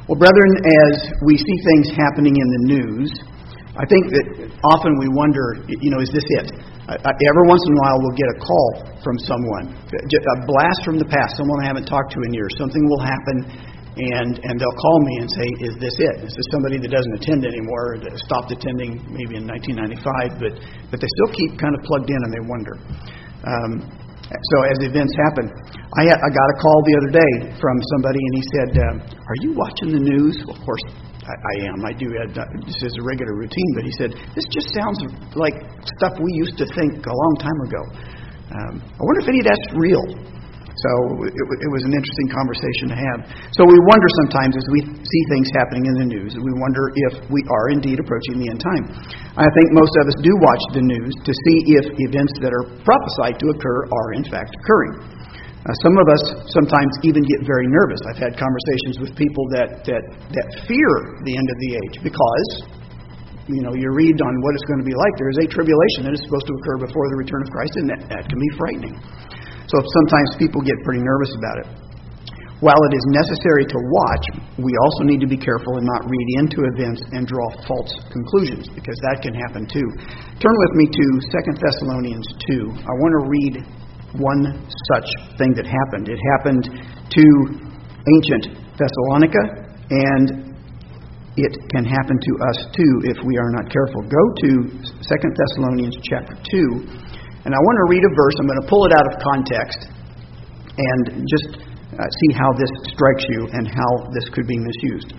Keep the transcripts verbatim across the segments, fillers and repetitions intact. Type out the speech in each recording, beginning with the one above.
Well, brethren, as we see things happening in the news, I think that often we wonder, you know, is this it? Uh, every once in a while we'll get a call from someone, a blast from the past, someone I haven't talked to in years. Something will happen, and, and they'll call me and say, is this it? Is this somebody that doesn't attend anymore, that stopped attending maybe in nineteen ninety-five, but, but they still keep kind of plugged in and they wonder. Um, so as events happen, I, I got a call the other day from somebody, and he said, um, are you watching the news? Well, of course, I, I am. I do. Uh, this is a regular routine. But he said, this just sounds like stuff we used to think a long time ago. Um, I wonder if any of that's real. So it, it was an interesting conversation to have. So we wonder sometimes as we see things happening in the news, we wonder if we are indeed approaching the end time. I think most of us do watch the news to see if events that are prophesied to occur are in fact occurring. Uh, some of us sometimes even get very nervous. I've had conversations with people that, that, that fear the end of the age because, you know, you read on what it's going to be like. There is a tribulation that is supposed to occur before the return of Christ, and that, that can be frightening. So sometimes people get pretty nervous about it. While it is necessary to watch, we also need to be careful and not read into events and draw false conclusions, because that can happen too. Turn with me to Second Thessalonians two. I want to read one such thing that happened. It happened to ancient Thessalonica, and it can happen to us too if we are not careful. Go to Second Thessalonians chapter two, and I want to read a verse. I'm going to pull it out of context and just uh, see how this strikes you and how this could be misused.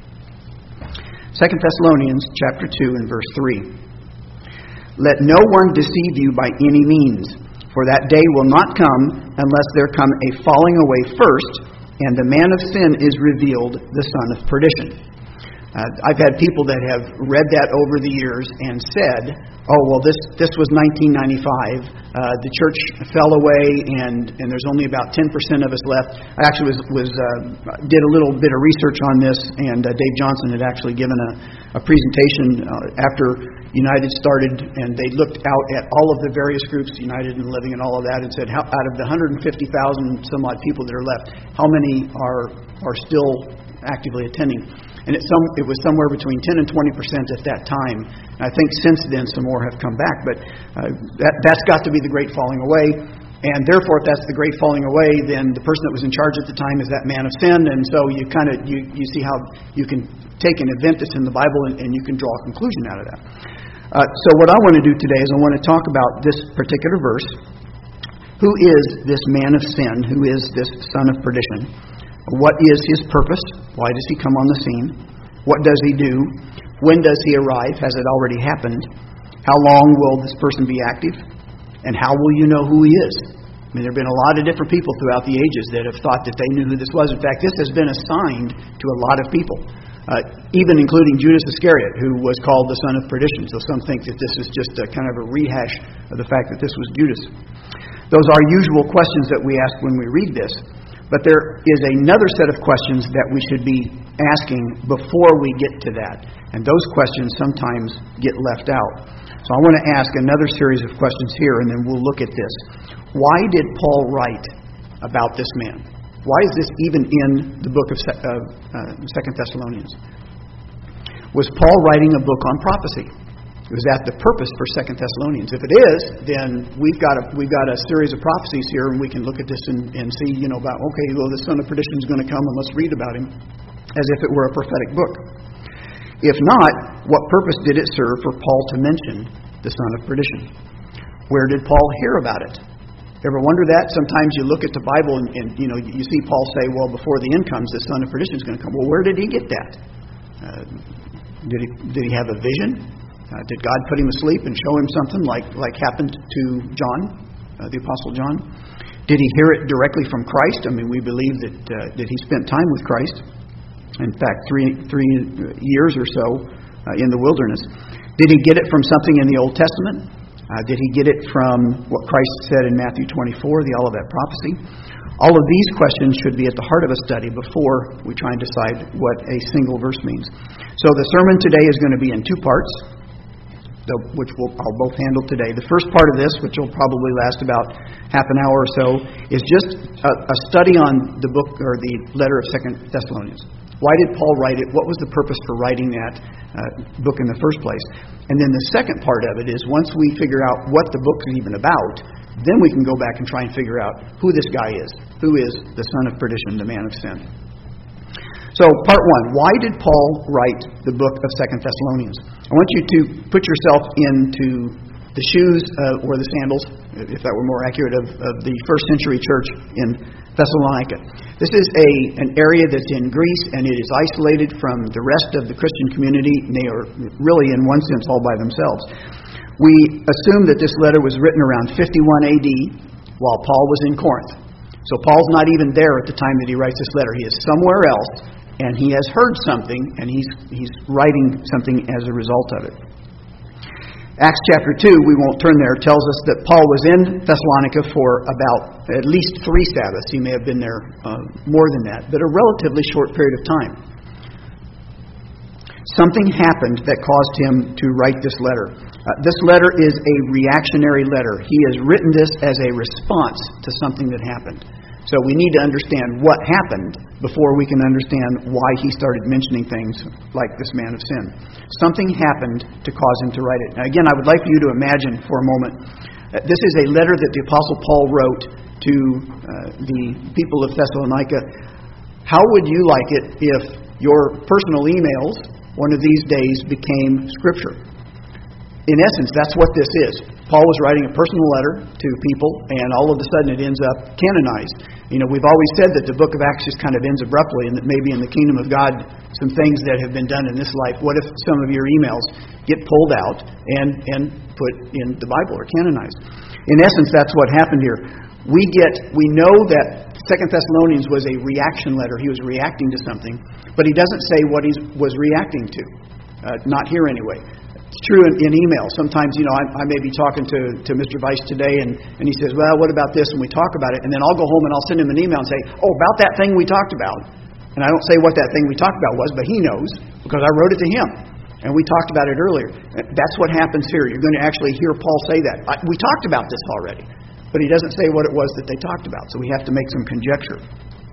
Second Thessalonians chapter two and verse three. Let no one deceive you by any means, for that day will not come unless there come a falling away first, and the man of sin is revealed, the son of perdition. Uh, I've had people that have read that over the years and said, oh, well, this this was nineteen ninety-five. Uh, the church fell away, and, and there's only about ten percent of us left. I actually was, was uh, did a little bit of research on this, and uh, Dave Johnson had actually given a, a presentation uh, after United started, and they looked out at all of the various groups, United and Living and all of that, and said, how, out of the one hundred fifty thousand some odd people that are left, how many are are still actively attending? And it, some, it was somewhere between ten and twenty percent at that time. And I think since then some more have come back. But uh, that, that's got to be the great falling away. And therefore, if that's the great falling away, then the person that was in charge at the time is that man of sin. And so you kind of you, you see how you can take an event that's in the Bible and, and you can draw a conclusion out of that. Uh, so what I want to do today is I want to talk about this particular verse. Who is this man of sin? Who is this son of perdition? What is his purpose? Why does he come on the scene? What does he do? When does he arrive? Has it already happened? How long will this person be active? And how will you know who he is? I mean, there have been a lot of different people throughout the ages that have thought that they knew who this was. In fact, this has been assigned to a lot of people, uh, even including Judas Iscariot, who was called the son of perdition. So some think that this is just a kind of a rehash of the fact that this was Judas. Those are usual questions that we ask when we read this. But there is another set of questions that we should be asking before we get to that. And those questions sometimes get left out. So I want to ask another series of questions here, and then we'll look at this. Why did Paul write about this man? Why is this even in the book of Second Thessalonians? Was Paul writing a book on prophecy? Was that the purpose for Second Thessalonians? If it is, then we've got a we've got a series of prophecies here, and we can look at this and, and see, you know, about okay, well, the son of perdition is going to come, and let's read about him as if it were a prophetic book. If not, what purpose did it serve for Paul to mention the son of perdition? Where did Paul hear about it? Ever wonder that? Sometimes you look at the Bible and, and you know you see Paul say, well, before the end comes, the son of perdition is going to come. Well, where did he get that? Uh, did he did he have a vision? Uh, did God put him asleep and show him something like, like happened to John, uh, the Apostle John? Did he hear it directly from Christ? I mean, we believe that uh, that he spent time with Christ. In fact, three three years or so uh, in the wilderness. Did he get it from something in the Old Testament? Uh, did he get it from what Christ said in Matthew twenty-four, the Olivet prophecy? All of these questions should be at the heart of a study before we try and decide what a single verse means. So the sermon today is going to be in two parts. so, which we'll, I'll both handle today. The first part of this, which will probably last about half an hour or so, is just a, a study on the book or the letter of Second Thessalonians. Why did Paul write it? What was the purpose for writing that uh, book in the first place? And then the second part of it is once we figure out what the book is even about, then we can go back and try and figure out who this guy is. Who is the son of perdition, the man of sin? So, part one, why did Paul write the book of Second Thessalonians? I want you to put yourself into the shoes uh, or the sandals, if that were more accurate, of, of the first century church in Thessalonica. This is a an area that's in Greece, and it is isolated from the rest of the Christian community. And they are really, in one sense, all by themselves. We assume that this letter was written around fifty-one A D while Paul was in Corinth. So Paul's not even there at the time that he writes this letter. He is somewhere else, and he has heard something, and he's he's writing something as a result of it. Acts chapter two, we won't turn there, tells us that Paul was in Thessalonica for about at least three Sabbaths. He may have been there uh, more than that, but a relatively short period of time. Something happened that caused him to write this letter. Uh, this letter is a reactionary letter. He has written this as a response to something that happened. So we need to understand what happened before we can understand why he started mentioning things like this man of sin. Something happened to cause him to write it. Now again, I would like for you to imagine for a moment, uh, this is a letter that the Apostle Paul wrote to uh, the people of Thessalonica. How would you like it if your personal emails one of these days became Scripture? In essence, that's what this is. Paul was writing a personal letter to people, and all of a sudden it ends up canonized. You know, we've always said that the book of Acts just kind of ends abruptly, and that maybe in the kingdom of God, some things that have been done in this life. What if some of your emails get pulled out and, and put in the Bible or canonized? In essence, that's what happened here. We get, we know that Second Thessalonians was a reaction letter. He was reacting to something, but he doesn't say what he was reacting to. Uh, not here anyway. It's true in, in email. Sometimes, you know, I, I may be talking to, to Mister Vice today, and, and he says, well, what about this? And we talk about it, and then I'll go home and I'll send him an email and say, oh, about that thing we talked about. And I don't say what that thing we talked about was, but he knows, because I wrote it to him. And we talked about it earlier. That's what happens here. You're going to actually hear Paul say that. I, we talked about this already. But he doesn't say what it was that they talked about, so we have to make some conjecture.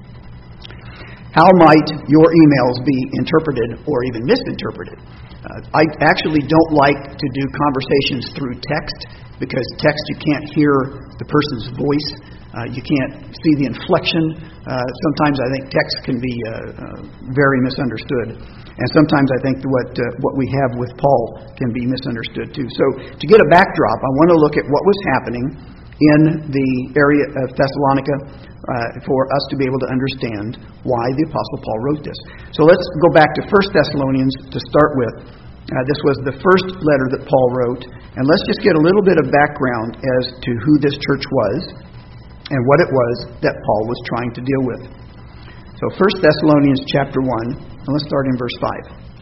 How might your emails be interpreted or even misinterpreted? Uh, I actually don't like to do conversations through text, because text you can't hear the person's voice. Uh, you can't see the inflection. Uh, sometimes I think text can be uh, uh, very misunderstood. And sometimes I think what uh, what we have with Paul can be misunderstood too. So to get a backdrop, I want to look at what was happening in the area of Thessalonica uh, for us to be able to understand why the Apostle Paul wrote this. So let's go back to First Thessalonians to start with. Uh, this was the first letter that Paul wrote. And let's just get a little bit of background as to who this church was and what it was that Paul was trying to deal with. So First Thessalonians chapter one, and let's start in verse five.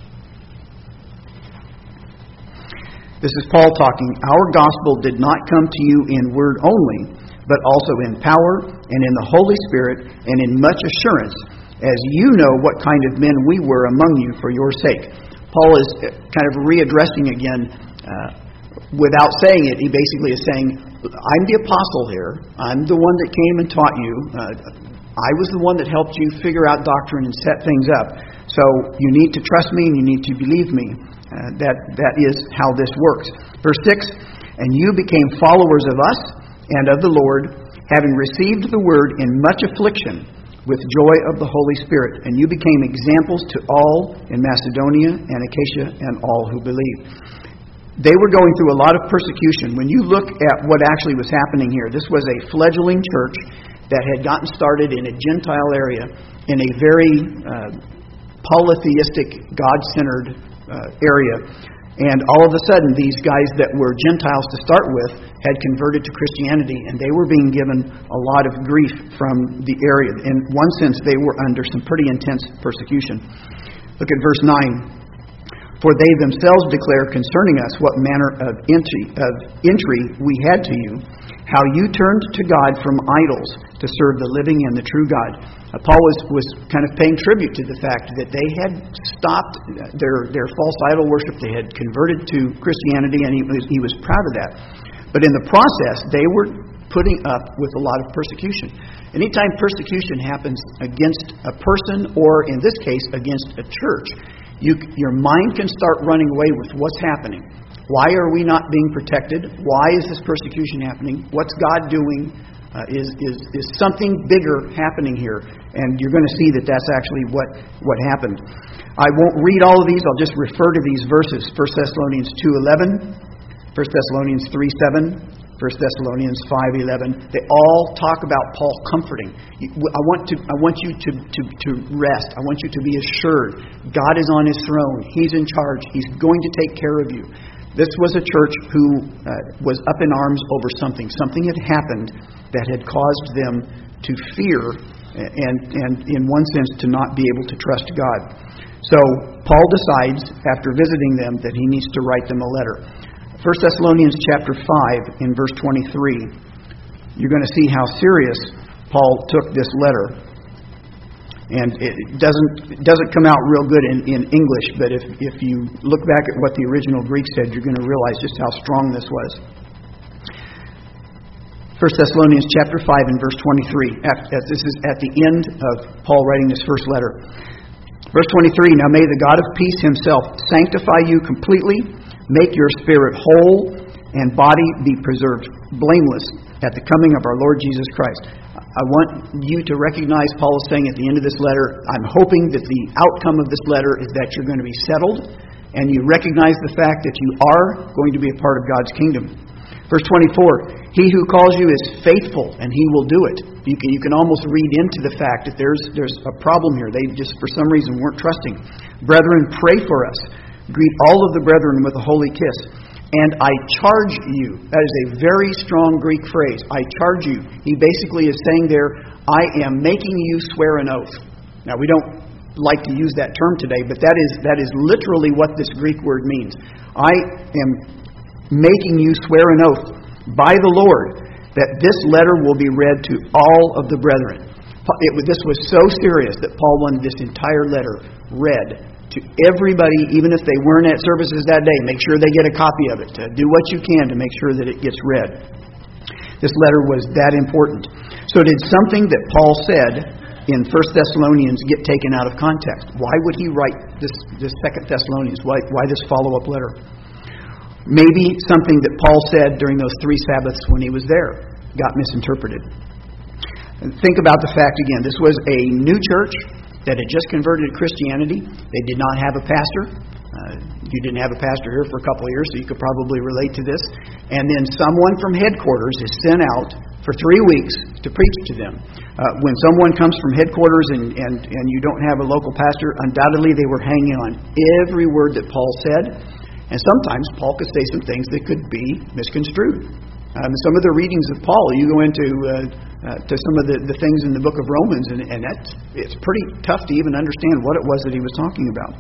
This is Paul talking. Our gospel did not come to you in word only, but also in power and in the Holy Spirit and in much assurance, as you know what kind of men we were among you for your sake. Paul is kind of readdressing again, uh, without saying it, he basically is saying, I'm the apostle here. I'm the one that came and taught you. Uh, I was the one that helped you figure out doctrine and set things up. So you need to trust me and you need to believe me. Uh, that that is how this works. Verse six, and you became followers of us and of the Lord, having received the word in much affliction with joy of the Holy Spirit. And you became examples to all in Macedonia and Achaia and all who believe. They were going through a lot of persecution. When you look at what actually was happening here, this was a fledgling church that had gotten started in a Gentile area, in a very uh, polytheistic, God-centered uh, area. And all of a sudden, these guys that were Gentiles to start with had converted to Christianity, and they were being given a lot of grief from the area. In one sense, they were under some pretty intense persecution. Look at verse nine. For they themselves declare concerning us what manner of entry, of entry we had to you, how you turned to God from idols to serve the living and the true God. Uh, Paul was, was kind of paying tribute to the fact that they had stopped their, their false idol worship. They had converted to Christianity, and he was, he was proud of that. But in the process, they were putting up with a lot of persecution. Anytime persecution happens against a person, or in this case, against a church, you, your mind can start running away with what's happening. Why are we not being protected? Why is this persecution happening? What's God doing? Uh, is, is, is something bigger happening here? And you're going to see that that's actually what, what happened. I won't read all of these. I'll just refer to these verses. First Thessalonians two eleven, First Thessalonians three seven, First Thessalonians five eleven. They all talk about Paul comforting. I want to. I want you to, to, to rest. I want you to be assured. God is on His throne. He's in charge. He's going to take care of you. This was a church who uh, was up in arms over something. Something had happened that had caused them to fear and, and in one sense, to not be able to trust God. So Paul decides, after visiting them, that he needs to write them a letter. First Thessalonians chapter five, in verse twenty-three, you're going to see how serious Paul took this letter. And it doesn't it doesn't come out real good in, in English, but if, if you look back at what the original Greek said, you're going to realize just how strong this was. First Thessalonians chapter five and verse twenty-three. This is at the end of Paul writing this first letter. Verse twenty-three, now may the God of peace Himself sanctify you completely, make your spirit whole, and body be preserved blameless at the coming of our Lord Jesus Christ. I want you to recognize Paul is saying at the end of this letter, I'm hoping that the outcome of this letter is that you're going to be settled and you recognize the fact that you are going to be a part of God's kingdom. Verse twenty-four, He who calls you is faithful and He will do it. You can, you can almost read into the fact that there's, there's a problem here. They just for some reason weren't trusting. Brethren, pray for us. Greet all of the brethren with a holy kiss. And I charge you. That is a very strong Greek phrase. I charge you. He basically is saying there, I am making you swear an oath. Now, we don't like to use that term today, but that is that is literally what this Greek word means. I am making you swear an oath by the Lord that this letter will be read to all of the brethren. It, this was so serious that Paul wanted this entire letter read to everybody, even if they weren't at services that day. Make sure they get a copy of it. Uh, do what you can to make sure that it gets read. This letter was that important. So did something that Paul said in First Thessalonians get taken out of context? Why would he write this, this Second Thessalonians? Why, why this follow-up letter? Maybe something that Paul said during those three Sabbaths when he was there got misinterpreted. Think about the fact again. This was a new church that had just converted to Christianity. They did not have a pastor. Uh, you didn't have a pastor here for a couple of years, so you could probably relate to this. And then someone from headquarters is sent out for three weeks to preach to them. Uh, when someone comes from headquarters and, and, and you don't have a local pastor, undoubtedly they were hanging on every word that Paul said. And sometimes Paul could say some things that could be misconstrued. Um, some of the readings of Paul, you go into uh, uh, to some of the, the things in the book of Romans, and, and that's, it's pretty tough to even understand what it was that he was talking about.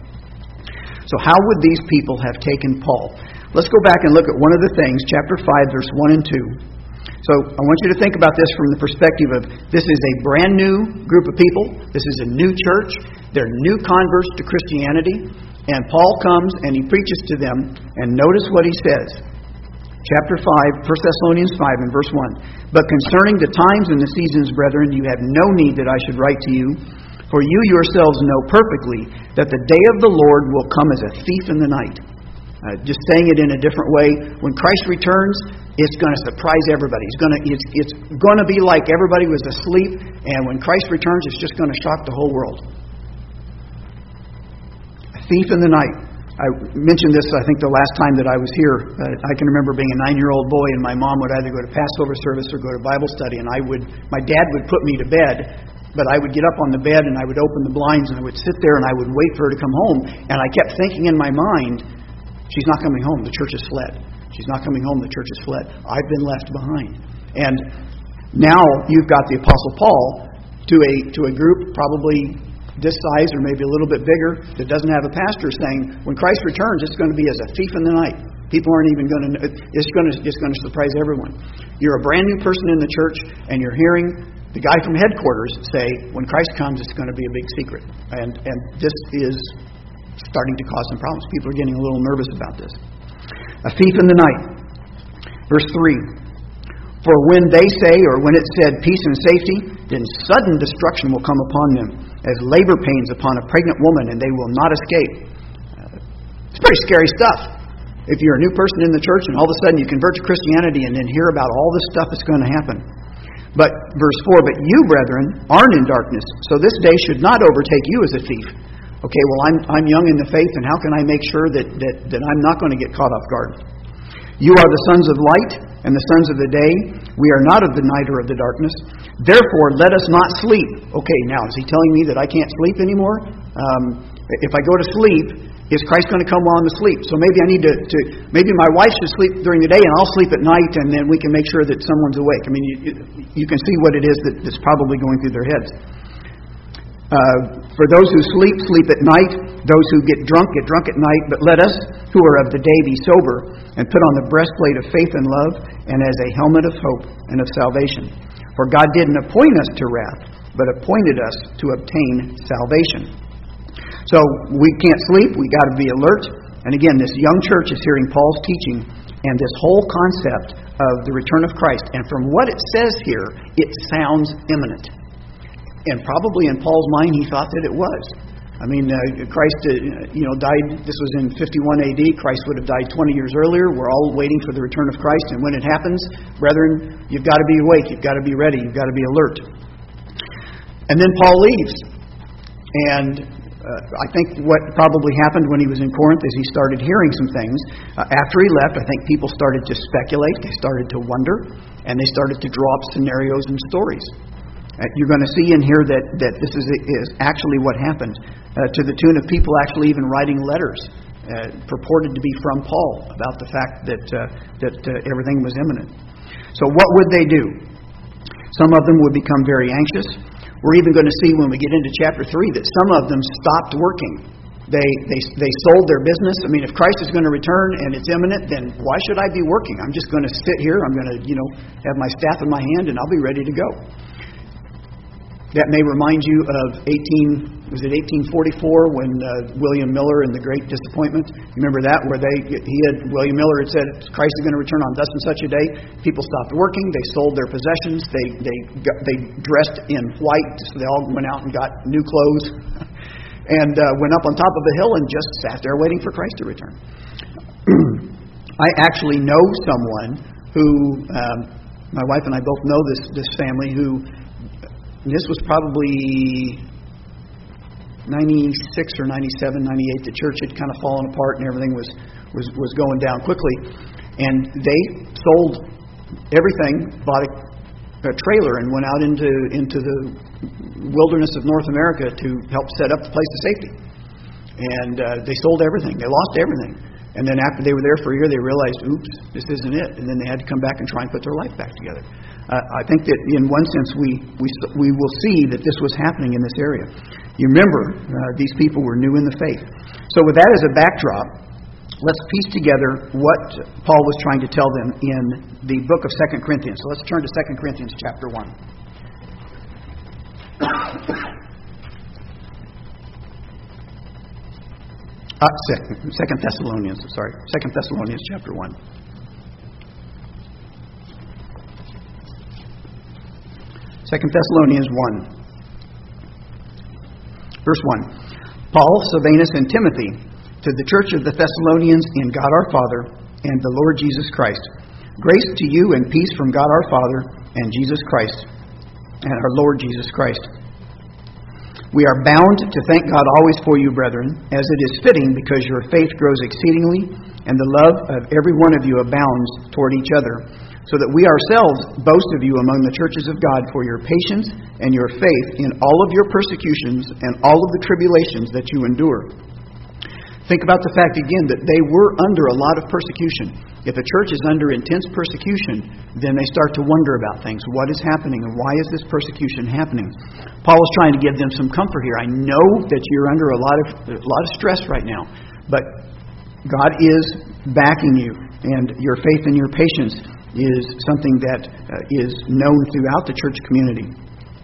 So how would these people have taken Paul? Let's go back and look at one of the things, chapter five, verse one and two. So I want you to think about this from the perspective of this is a brand new group of people. This is a new church. They're new converts to Christianity. And Paul comes and he preaches to them, and notice what he says. Chapter five, First Thessalonians five and verse one. But concerning the times and the seasons, brethren, you have no need that I should write to you, for you yourselves know perfectly that the day of the Lord will come as a thief in the night. Uh, just saying it in a different way, when Christ returns, it's going to surprise everybody. It's going to it's, it's going to be like everybody was asleep, and when Christ returns, it's just going to shock the whole world. A thief in the night. I mentioned this, I think, the last time that I was here. Uh, I can remember being a nine-year-old boy, and my mom would either go to Passover service or go to Bible study, and I would, my dad would put me to bed, but I would get up on the bed, and I would open the blinds, and I would sit there, and I would wait for her to come home, and I kept thinking in my mind, she's not coming home, the church has fled. She's not coming home, the church has fled. I've been left behind. And now you've got the Apostle Paul to a to a group probably this size or maybe a little bit bigger that doesn't have a pastor saying, when Christ returns, it's going to be as a thief in the night. People aren't even going to know. It's going to, it's going to surprise everyone. You're a brand new person in the church, and you're hearing the guy from headquarters say, when Christ comes, it's going to be a big secret. And, and this is starting to cause some problems. People are getting a little nervous about this. A thief in the night. Verse three. For when they say, or when it said, peace and safety, then sudden destruction will come upon them, as labor pains upon a pregnant woman, and they will not escape. Uh, it's pretty scary stuff. If you're a new person in the church and all of a sudden you convert to Christianity and then hear about all this stuff that's going to happen. But verse four, but you, brethren, aren't in darkness, so this day should not overtake you as a thief. Okay, well, I'm I'm young in the faith, and how can I make sure that, that, that I'm not going to get caught off guard? You are the sons of light and the sons of the day. We are not of the night or of the darkness. Therefore, let us not sleep. Okay, now, is he telling me that I can't sleep anymore? Um, if I go to sleep, is Christ going to come while I'm asleep? So maybe I need to, to, maybe my wife should sleep during the day and I'll sleep at night, and then we can make sure that someone's awake. I mean, you, you can see what it is that, that's probably going through their heads. Uh, for those who sleep, sleep at night. Those who get drunk, get drunk at night. But let us, who are of the day, be sober, and put on the breastplate of faith and love, and as a helmet of hope and of salvation. For God didn't appoint us to wrath, but appointed us to obtain salvation. So we can't sleep. We got to be alert. And again, this young church is hearing Paul's teaching and this whole concept of the return of Christ. And from what it says here, it sounds imminent. And probably in Paul's mind, he thought that it was. I mean, uh, Christ, uh, you know, died. This was in fifty-one A D. Christ would have died twenty years earlier. We're all waiting for the return of Christ. And when it happens, brethren, you've got to be awake. You've got to be ready. You've got to be alert. And then Paul leaves. And Uh, I think what probably happened when he was in Corinth is he started hearing some things. Uh, after he left, I think people started to speculate. They started to wonder. And they started to draw up scenarios and stories. Uh, you're going to see in here that, that this is, is actually what happened. Uh, to the tune of people actually even writing letters uh, purported to be from Paul about the fact that, uh, that uh, everything was imminent. So what would they do? Some of them would become very anxious. We're even going to see when we get into chapter three that some of them stopped working. They they they sold their business. I mean, if Christ is going to return and it's imminent, then why should I be working? I'm just going to sit here. I'm going to, you know, have my staff in my hand and I'll be ready to go. That may remind you of eighteen was it eighteen forty-four when uh, William Miller and the Great Disappointment. You remember that, where they he had William Miller had said Christ is going to return on thus and such a day. People stopped working. They sold their possessions. They they got, they dressed in white. So they all went out and got new clothes and uh, went up on top of a hill and just sat there waiting for Christ to return. I actually know someone who um, my wife and I both know this this family who. This was probably ninety-six or ninety-seven, ninety-eight. The church had kind of fallen apart and everything was, was, was going down quickly. And they sold everything, bought a, a trailer and went out into, into the wilderness of North America to help set up the place of safety. And uh, they sold everything. They lost everything. And then after they were there for a year, they realized, oops, this isn't it. And then they had to come back and try and put their life back together. Uh, I think that in one sense we, we we will see that this was happening in this area. You remember, uh, these people were new in the faith. So with that as a backdrop, let's piece together what Paul was trying to tell them in the book of Second Corinthians. So let's turn to Second Corinthians chapter one. uh, second, Second Thessalonians, sorry. Second Thessalonians chapter one. Second Thessalonians one. Verse one. Paul, Silvanus, and Timothy, to the church of the Thessalonians in God our Father and the Lord Jesus Christ. Grace to you and peace from God our Father and Jesus Christ, and our Lord Jesus Christ. We are bound to thank God always for you, brethren, as it is fitting, because your faith grows exceedingly, and the love of every one of you abounds toward each other, so that we ourselves boast of you among the churches of God for your patience and your faith in all of your persecutions and all of the tribulations that you endure. Think about the fact again that they were under a lot of persecution. If a church is under intense persecution, then they start to wonder about things. What is happening and why is this persecution happening? Paul is trying to give them some comfort here. I know that you're under a lot of a lot of stress right now, but God is backing you, and your faith and your patience is something that uh, is known throughout the church community.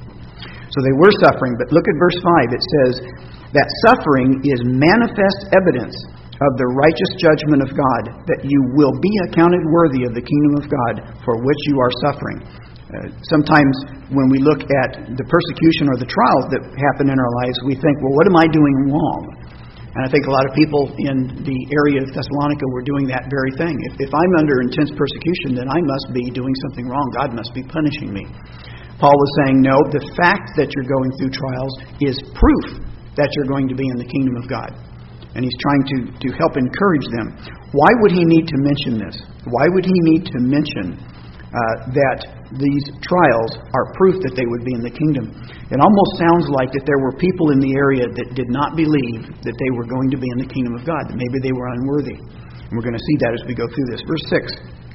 So they were suffering, but look at verse five. It says that suffering is manifest evidence of the righteous judgment of God, that you will be accounted worthy of the kingdom of God for which you are suffering. Uh, sometimes when we look at the persecution or the trials that happen in our lives, we think, well, what am I doing wrong? And I think a lot of people in the area of Thessalonica were doing that very thing. If, if I'm under intense persecution, then I must be doing something wrong. God must be punishing me. Paul was saying, no, the fact that you're going through trials is proof that you're going to be in the kingdom of God. And he's trying to, to help encourage them. Why would he need to mention this? Why would he need to mention uh, that these trials are proof that they would be in the kingdom? It almost sounds like that there were people in the area that did not believe that they were going to be in the kingdom of God, that maybe they were unworthy. And we're going to see that as we go through this. Verse six.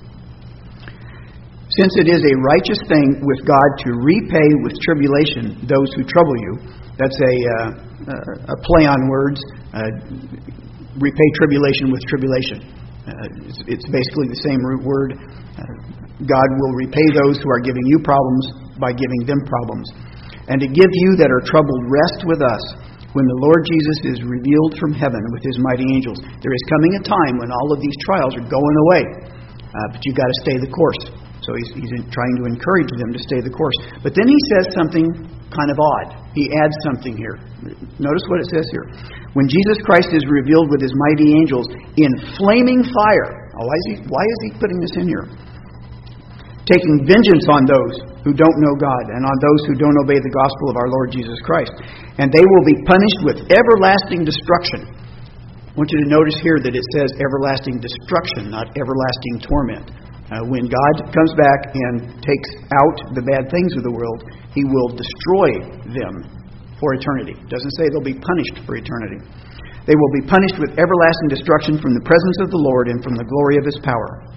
Since it is a righteous thing with God to repay with tribulation those who trouble you. That's a, uh, a play on words. Uh, repay tribulation with tribulation. Uh, it's, it's basically the same root word. Uh, God will repay those who are giving you problems by giving them problems. And to give you that are troubled rest with us when the Lord Jesus is revealed from heaven with his mighty angels. There is coming a time when all of these trials are going away. Uh, but you've got to stay the course. So he's, he's trying to encourage them to stay the course. But then he says something kind of odd. He adds something here. Notice what it says here. When Jesus Christ is revealed with his mighty angels in flaming fire. Oh, why is he, why is he putting this in here? Taking vengeance on those who don't know God and on those who don't obey the gospel of our Lord Jesus Christ. And they will be punished with everlasting destruction. I want you to notice here that it says everlasting destruction, not everlasting torment. Uh, when God comes back and takes out the bad things of the world, he will destroy them for eternity. It doesn't say they'll be punished for eternity. They will be punished with everlasting destruction from the presence of the Lord and from the glory of his power.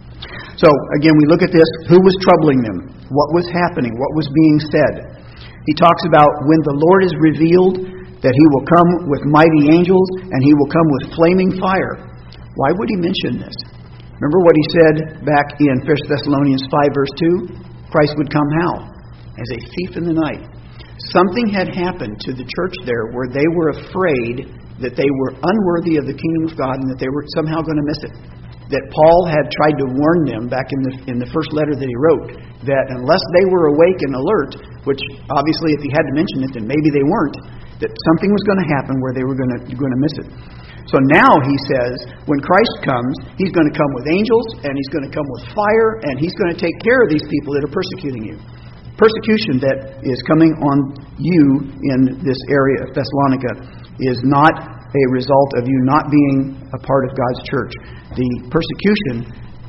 So, again, we look at this. Who was troubling them? What was happening? What was being said? He talks about when the Lord is revealed, that he will come with mighty angels and he will come with flaming fire. Why would he mention this? Remember what he said back in First Thessalonians five, verse two? Christ would come how? As a thief in the night. Something had happened to the church there where they were afraid that they were unworthy of the kingdom of God and that they were somehow going to miss it. That Paul had tried to warn them back in the in the first letter that he wrote, that unless they were awake and alert, which obviously if he had to mention it, then maybe they weren't, that something was going to happen where they were going to, going to miss it. So now he says, when Christ comes, he's going to come with angels, and he's going to come with fire, and he's going to take care of these people that are persecuting you. Persecution that is coming on you in this area of Thessalonica is not a result of you not being a part of God's church. The persecution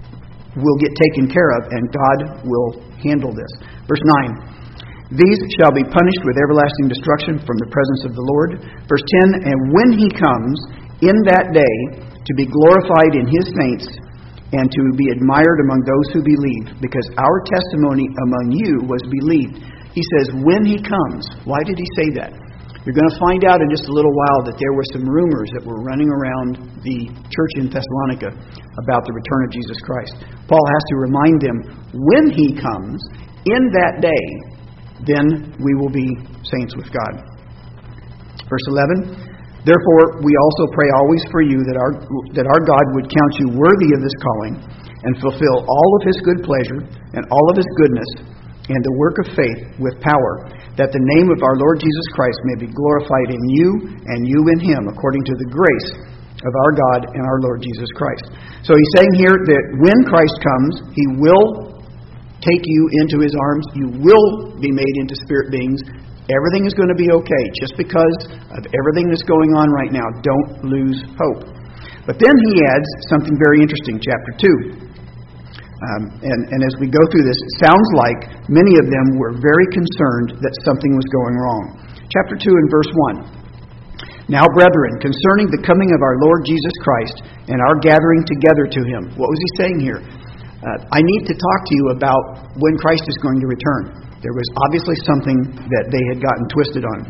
will get taken care of, and God will handle this. Verse nine. These shall be punished with everlasting destruction from the presence of the Lord. Verse ten. And when he comes in that day to be glorified in his saints and to be admired among those who believe, because our testimony among you was believed. He says, when he comes. Why did he say that? You're going to find out in just a little while that there were some rumors that were running around the church in Thessalonica about the return of Jesus Christ. Paul has to remind them, when he comes, in that day, then we will be saints with God. Verse eleven. Therefore, we also pray always for you that our that our God would count you worthy of this calling and fulfill all of his good pleasure and all of his goodness and the work of faith with power, that the name of our Lord Jesus Christ may be glorified in you and you in him, according to the grace of our God and our Lord Jesus Christ. So he's saying here that when Christ comes, he will take you into his arms. You will be made into spirit beings. Everything is going to be okay. Just because of everything that's going on right now, don't lose hope. But then he adds something very interesting, chapter two. Um, and, and as we go through this, it sounds like many of them were very concerned that something was going wrong. Chapter two and verse one. Now, brethren, concerning the coming of our Lord Jesus Christ and our gathering together to him. What was he saying here? Uh, I need to talk to you about when Christ is going to return. There was obviously something that they had gotten twisted on.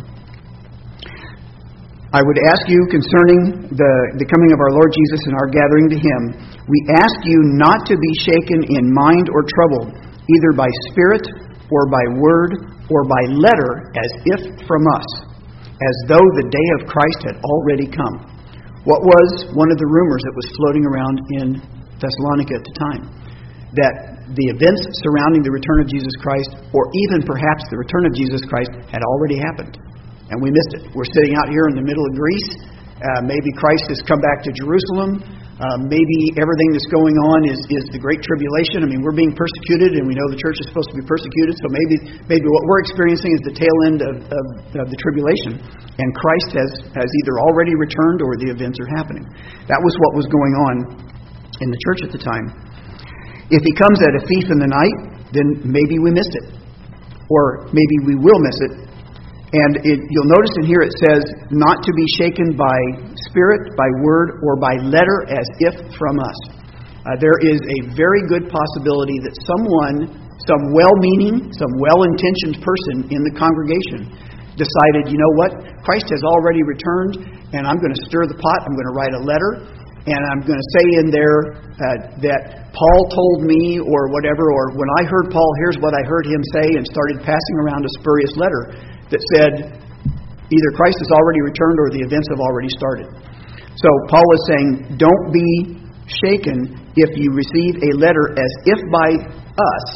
I would ask you concerning the, the coming of our Lord Jesus and our gathering to him, we ask you not to be shaken in mind or troubled, either by spirit or by word, or by letter, as if from us, as though the day of Christ had already come. What was one of the rumors that was floating around in Thessalonica at the time? That the events surrounding the return of Jesus Christ, or even perhaps the return of Jesus Christ, had already happened. And we missed it. We're sitting out here in the middle of Greece. Uh, maybe Christ has come back to Jerusalem. Uh, maybe everything that's going on is, is the Great Tribulation. I mean, we're being persecuted, and we know the church is supposed to be persecuted, so maybe maybe what we're experiencing is the tail end of, of, of the tribulation, and Christ has, has either already returned or the events are happening. That was what was going on in the church at the time. If he comes at a thief in the night, then maybe we missed it, or maybe we will miss it. And it, you'll notice in here it says, not to be shaken by spirit, by word, or by letter, as if from us. Uh, there is a very good possibility that someone, some well-meaning, some well-intentioned person in the congregation decided, you know what, Christ has already returned, and I'm going to stir the pot, I'm going to write a letter, and I'm going to say in there uh, that Paul told me, or whatever, or when I heard Paul, here's what I heard him say, and started passing around a spurious letter that said either Christ has already returned or the events have already started. So Paul is saying, don't be shaken if you receive a letter as if by us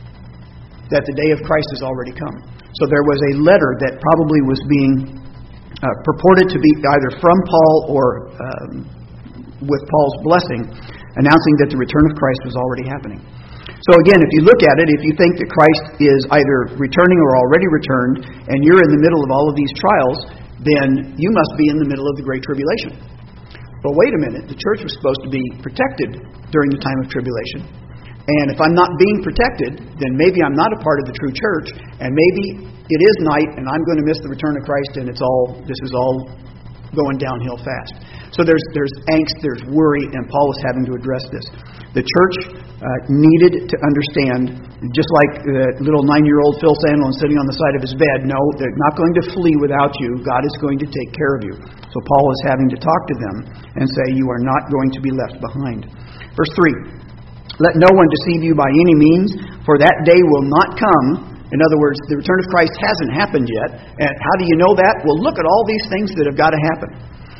that the day of Christ has already come. So there was a letter that probably was being uh, purported to be either from Paul or um, with Paul's blessing, announcing that the return of Christ was already happening. So again, if you look at it, if you think that Christ is either returning or already returned, and you're in the middle of all of these trials, then you must be in the middle of the Great Tribulation. But wait a minute, the church was supposed to be protected during the time of tribulation. And if I'm not being protected, then maybe I'm not a part of the true church, and maybe it is night, and I'm going to miss the return of Christ, and it's all this is all going downhill fast. So there's there's angst, there's worry, and Paul is having to address this. The church uh, needed to understand, just like the little nine-year-old Phil Sandlin sitting on the side of his bed, no, they're not going to flee without you. God is going to take care of you. So Paul is having to talk to them and say, you are not going to be left behind. Verse three, let no one deceive you by any means, for that day will not come. In other words, the return of Christ hasn't happened yet. And how do you know that? Well, look at all these things that have got to happen.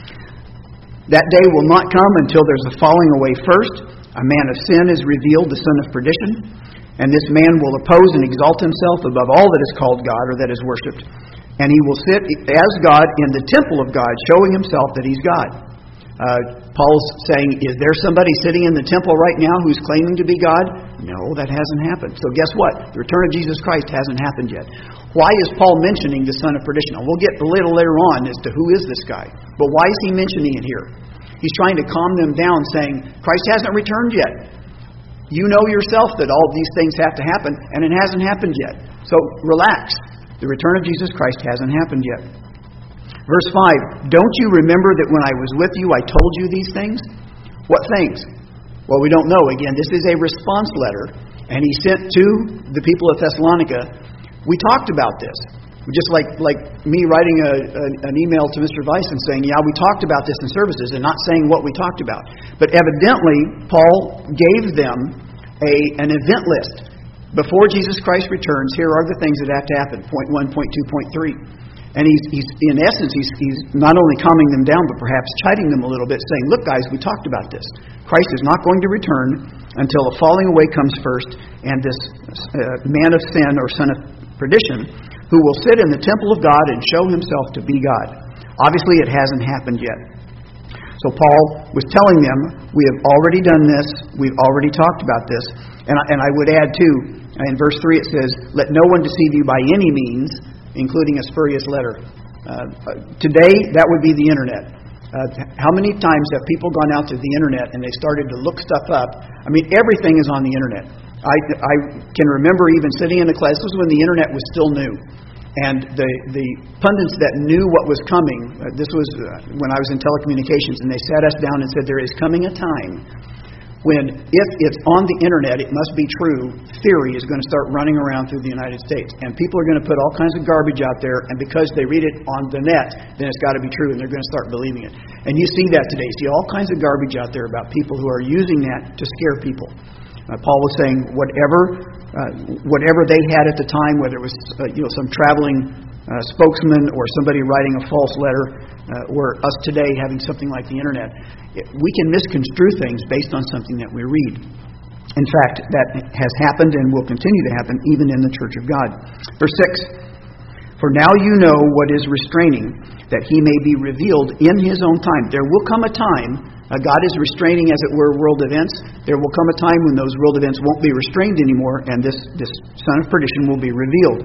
That day will not come until there's a falling away first. A man of sin is revealed, the son of perdition. And this man will oppose and exalt himself above all that is called God or that is worshipped. And he will sit as God in the temple of God, showing himself that he's God. Uh, Paul's saying, is there somebody sitting in the temple right now who's claiming to be God? No, that hasn't happened. So guess what? The return of Jesus Christ hasn't happened yet. Why is Paul mentioning the son of perdition? Now, we'll get a little later on as to who is this guy. But why is he mentioning it here? He's trying to calm them down, saying, Christ hasn't returned yet. You know yourself that all these things have to happen, and it hasn't happened yet. So relax. The return of Jesus Christ hasn't happened yet. Verse five, don't you remember that when I was with you, I told you these things? What things? Well, we don't know. Again, this is a response letter, and he sent to the people of Thessalonica. We talked about this. Just like like me writing a, a, an email to Mister Weiss and saying, yeah, we talked about this in services, and not saying what we talked about. But evidently, Paul gave them a an event list. Before Jesus Christ returns, here are the things that have to happen. Point one, point two, point three. And he's, he's in essence, he's, he's not only calming them down, but perhaps chiding them a little bit, saying, look, guys, we talked about this. Christ is not going to return until a falling away comes first, and this uh, man of sin or son of perdition, who will sit in the temple of God and show himself to be God. Obviously, it hasn't happened yet. So Paul was telling them, we have already done this, we've already talked about this. And I, and I would add, too, in verse three it says, let no one deceive you by any means, including a spurious letter. Uh, today, that would be the Internet. Uh, how many times have people gone out to the Internet and they started to look stuff up? I mean, everything is on the Internet. I, I can remember even sitting in a class. This was when the Internet was still new. And the, the pundits that knew what was coming, uh, this was uh, when I was in telecommunications, and they sat us down and said, there is coming a time when, if it's on the Internet, it must be true, theory is going to start running around through the United States. And people are going to put all kinds of garbage out there, and because they read it on the net, then it's got to be true, and they're going to start believing it. And you see that today. You see all kinds of garbage out there about people who are using that to scare people. Uh, Paul was saying, whatever uh, whatever they had at the time, whether it was uh, you know some traveling uh, spokesman or somebody writing a false letter, uh, or us today having something like the internet. We can misconstrue things based on something that we read. In fact, that has happened and will continue to happen even in the Church of God. Verse six, for now you know what is restraining, that he may be revealed in his own time. There will come a time. Uh, God is restraining, as it were, world events. There will come a time when those world events won't be restrained anymore, and this, this son of perdition will be revealed.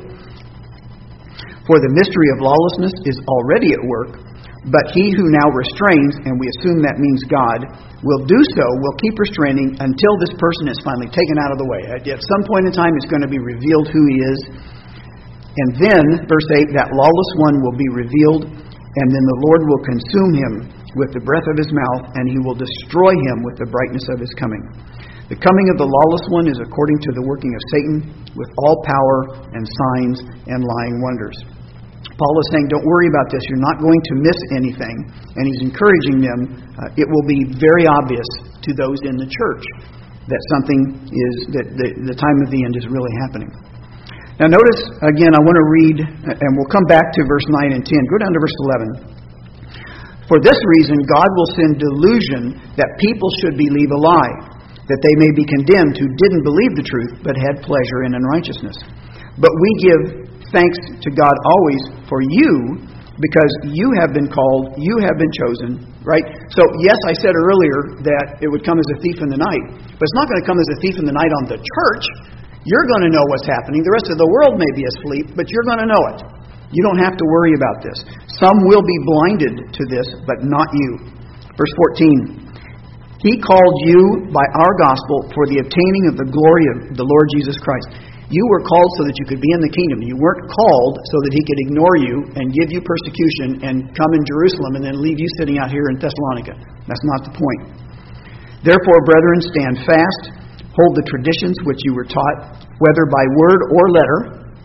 For the mystery of lawlessness is already at work, but he who now restrains, and we assume that means God, will do so, will keep restraining until this person is finally taken out of the way. At some point in time, it's going to be revealed who he is. And then, verse eight, that lawless one will be revealed, and then the Lord will consume him with the breath of his mouth, and he will destroy him with the brightness of his coming. The coming of the lawless one is according to the working of Satan, with all power and signs and lying wonders. Paul is saying, don't worry about this. You're not going to miss anything. And he's encouraging them. Uh, it will be very obvious to those in the church that something is, that the, the time of the end is really happening. Now notice, again, I want to read, and we'll come back to verse nine and ten. Go down to verse eleven. For this reason, God will send delusion that people should believe a lie, that they may be condemned who didn't believe the truth, but had pleasure in unrighteousness. But we give thanks to God always for you, because you have been called, you have been chosen, right? So, yes, I said earlier that it would come as a thief in the night, but it's not going to come as a thief in the night on the church. You're going to know what's happening. The rest of the world may be asleep, but you're going to know it. You don't have to worry about this. Some will be blinded to this, but not you. Verse fourteen. He called you by our gospel for the obtaining of the glory of the Lord Jesus Christ. You were called so that you could be in the kingdom. You weren't called so that he could ignore you and give you persecution and come in Jerusalem and then leave you sitting out here in Thessalonica. That's not the point. Therefore, brethren, stand fast. Hold the traditions which you were taught, whether by word or letter.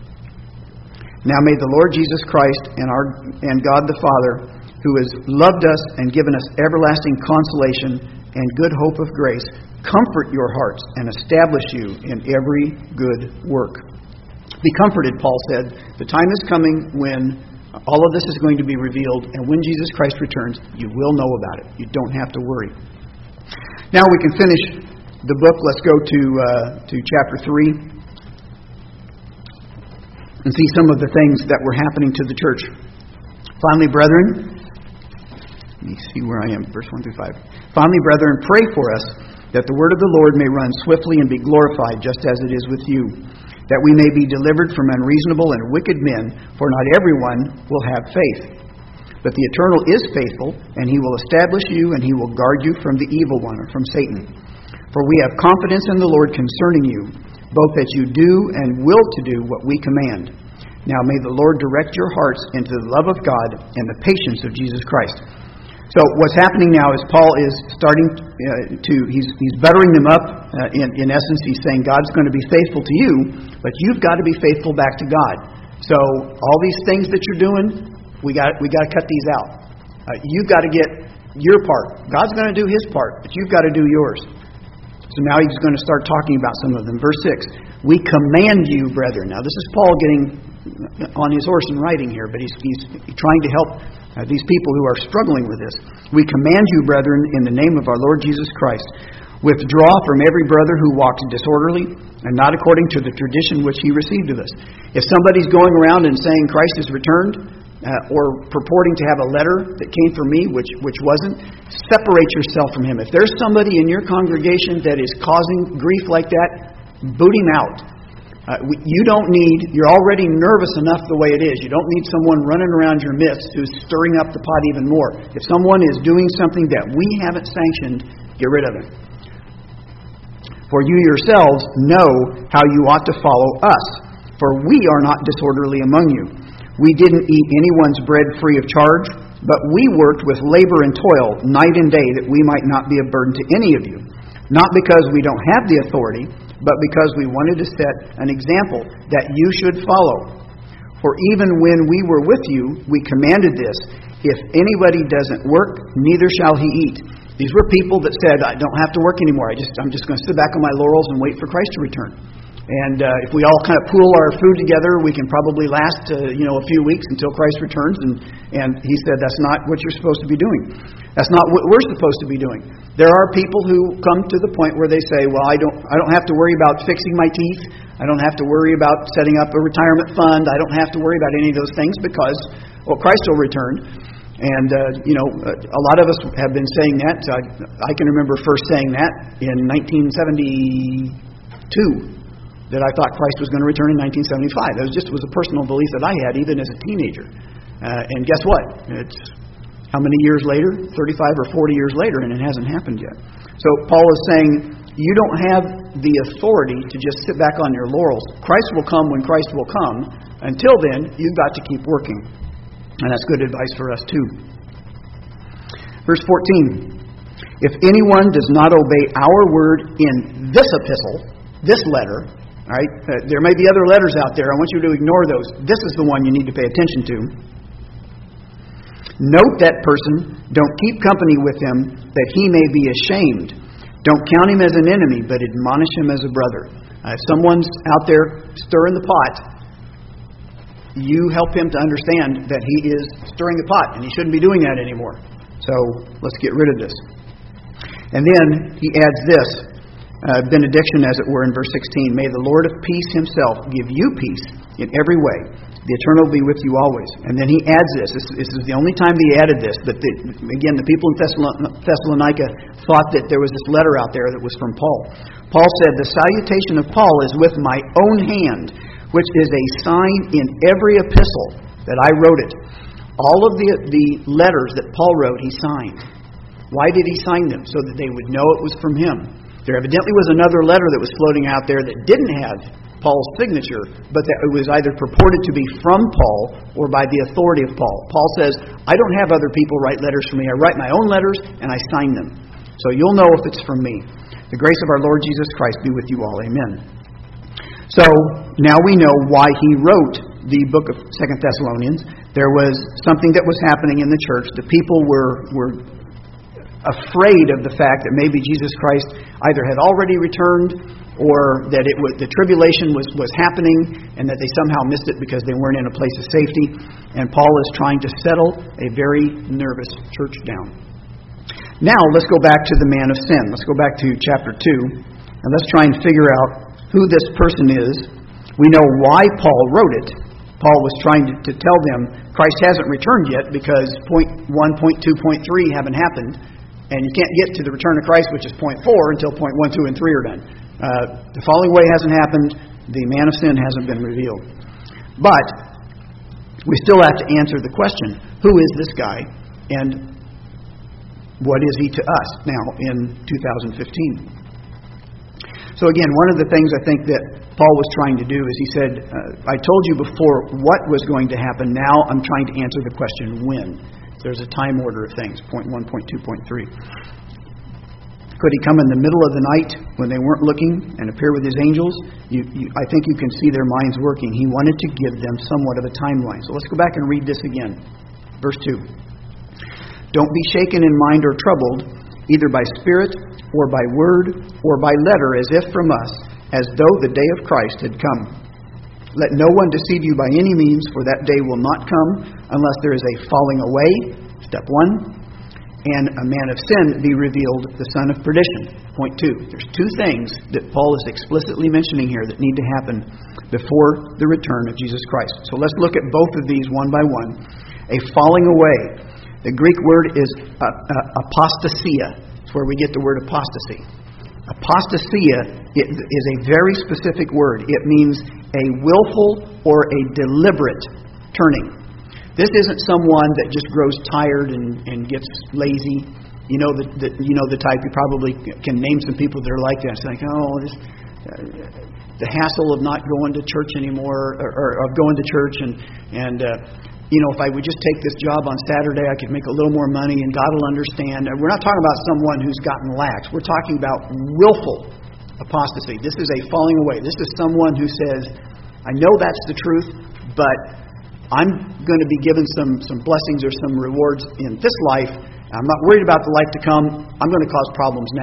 Now may the Lord Jesus Christ and our and God the Father, who has loved us and given us everlasting consolation and good hope of grace, comfort your hearts and establish you in every good work. Be comforted, Paul said. The time is coming when all of this is going to be revealed, and when Jesus Christ returns, you will know about it. You don't have to worry. Now we can finish the book. Let's go to uh, to chapter three. And see some of the things that were happening to the church. Finally, brethren, let me see where I am, verse one through five. Finally, brethren, pray for us, that the word of the Lord may run swiftly and be glorified, just as it is with you, that we may be delivered from unreasonable and wicked men, for not everyone will have faith. But the Eternal is faithful, and he will establish you, and he will guard you from the evil one, or from Satan. For we have confidence in the Lord concerning you, both that you do and will to do what we command. Now may the Lord direct your hearts into the love of God and the patience of Jesus Christ. So what's happening now is Paul is starting uh, to, he's he's buttering them up. Uh, in, in essence, he's saying God's going to be faithful to you, but you've got to be faithful back to God. So all these things that you're doing, we got we got to cut these out. Uh, you've got to get your part. God's going to do his part, but you've got to do yours. So now he's going to start talking about some of them. Verse six, we command you, brethren. Now this is Paul getting on his horse and riding here, but he's, he's trying to help uh, these people who are struggling with this. We command you, brethren, in the name of our Lord Jesus Christ, withdraw from every brother who walks disorderly and not according to the tradition which he received of us. If somebody's going around and saying Christ has returned, Uh, or purporting to have a letter that came from me, which which wasn't, separate yourself from him. If there's somebody in your congregation that is causing grief like that, boot him out. Uh, you don't need, you're already nervous enough the way it is. You don't need someone running around your midst who's stirring up the pot even more. If someone is doing something that we haven't sanctioned, get rid of it. For you yourselves know how you ought to follow us, for we are not disorderly among you. We didn't eat anyone's bread free of charge, but we worked with labor and toil night and day that we might not be a burden to any of you. Not because we don't have the authority, but because we wanted to set an example that you should follow. For even when we were with you, we commanded this, if anybody doesn't work, neither shall he eat. These were people that said, I don't have to work anymore. I just, I'm just going to sit back on my laurels and wait for Christ to return. And uh, if we all kind of pool our food together, we can probably last, uh, you know, a few weeks until Christ returns. And, and he said that's not what you're supposed to be doing. That's not what we're supposed to be doing. There are people who come to the point where they say, well, I don't, I don't have to worry about fixing my teeth. I don't have to worry about setting up a retirement fund. I don't have to worry about any of those things because, well, Christ will return. And, uh, you know, a lot of us have been saying that. I, I can remember first saying that in nineteen seventy-two. That I thought Christ was going to return in nineteen seventy-five. That was just was a personal belief that I had even as a teenager. Uh, and guess what? It's how many years later? thirty-five or forty years later, and it hasn't happened yet. So Paul is saying you don't have the authority to just sit back on your laurels. Christ will come when Christ will come. Until then, you've got to keep working. And that's good advice for us too. Verse fourteen. If anyone does not obey our word in this epistle, this letter, all right, uh, there may be other letters out there. I want you to ignore those. This is the one you need to pay attention to. Note that person. Don't keep company with him, that he may be ashamed. Don't count him as an enemy, but admonish him as a brother. Uh, if someone's out there stirring the pot, you help him to understand that he is stirring the pot, and he shouldn't be doing that anymore. So let's get rid of this. And then he adds this. Uh, benediction, as it were, in verse sixteen. May the Lord of peace himself give you peace in every way. The eternal be with you always. And then he adds this. This, this is the only time he added this. But the, again, the people in Thessalonica thought that there was this letter out there that was from Paul. Paul said, the salutation of Paul is with my own hand, which is a sign in every epistle that I wrote it. All of the, the letters that Paul wrote, he signed. Why did he sign them? So that they would know it was from him. There evidently was another letter that was floating out there that didn't have Paul's signature, but that it was either purported to be from Paul or by the authority of Paul. Paul says, I don't have other people write letters for me. I write my own letters and I sign them. So you'll know if it's from me. The grace of our Lord Jesus Christ be with you all. Amen. So now we know why he wrote the book of Second Thessalonians. There was something that was happening in the church. The people were were afraid of the fact that maybe Jesus Christ either had already returned or that it was, the tribulation was, was happening and that they somehow missed it because they weren't in a place of safety. And Paul is trying to settle a very nervous church down. Now let's go back to the man of sin. Let's go back to chapter two and let's try and figure out who this person is. We know why Paul wrote it. Paul was trying to, to tell them Christ hasn't returned yet because point one, point two, point three haven't happened. And you can't get to the return of Christ, which is point four, until point one, two, and three are done. Uh, the falling away hasn't happened. The man of sin hasn't been revealed. But we still have to answer the question, who is this guy? And what is he to us now in two thousand fifteen? So again, one of the things I think that Paul was trying to do is he said, uh, I told you before what was going to happen. Now I'm trying to answer the question, when? There's a time order of things, point one, point two, point three. Could he come in the middle of the night when they weren't looking and appear with his angels? You, you, I think you can see their minds working. He wanted to give them somewhat of a timeline. So let's go back and read this again. Verse two. Don't be shaken in mind or troubled, either by spirit or by word or by letter, as if from us, as though the day of Christ had come. Let no one deceive you by any means, for that day will not come unless there is a falling away, step one, and a man of sin be revealed, the son of perdition, point two. There's two things that Paul is explicitly mentioning here that need to happen before the return of Jesus Christ. So let's look at both of these one by one. A falling away. The Greek word is uh, uh, apostasia. It's where we get the word apostasy. Apostasia is a very specific word. It means a willful or a deliberate turning. This isn't someone that just grows tired and, and gets lazy. You know the, the you know the type. You probably can name some people that are like that. It's like, oh, this, uh, the hassle of not going to church anymore, or, or of going to church, and and uh, you know, if I would just take this job on Saturday, I could make a little more money, and God will understand. We're not talking about someone who's gotten lax. We're talking about willful apostasy. This is a falling away. This is someone who says, I know that's the truth, but I'm going to be given some, some blessings or some rewards in this life. I'm not worried about the life to come. I'm going to cause problems now.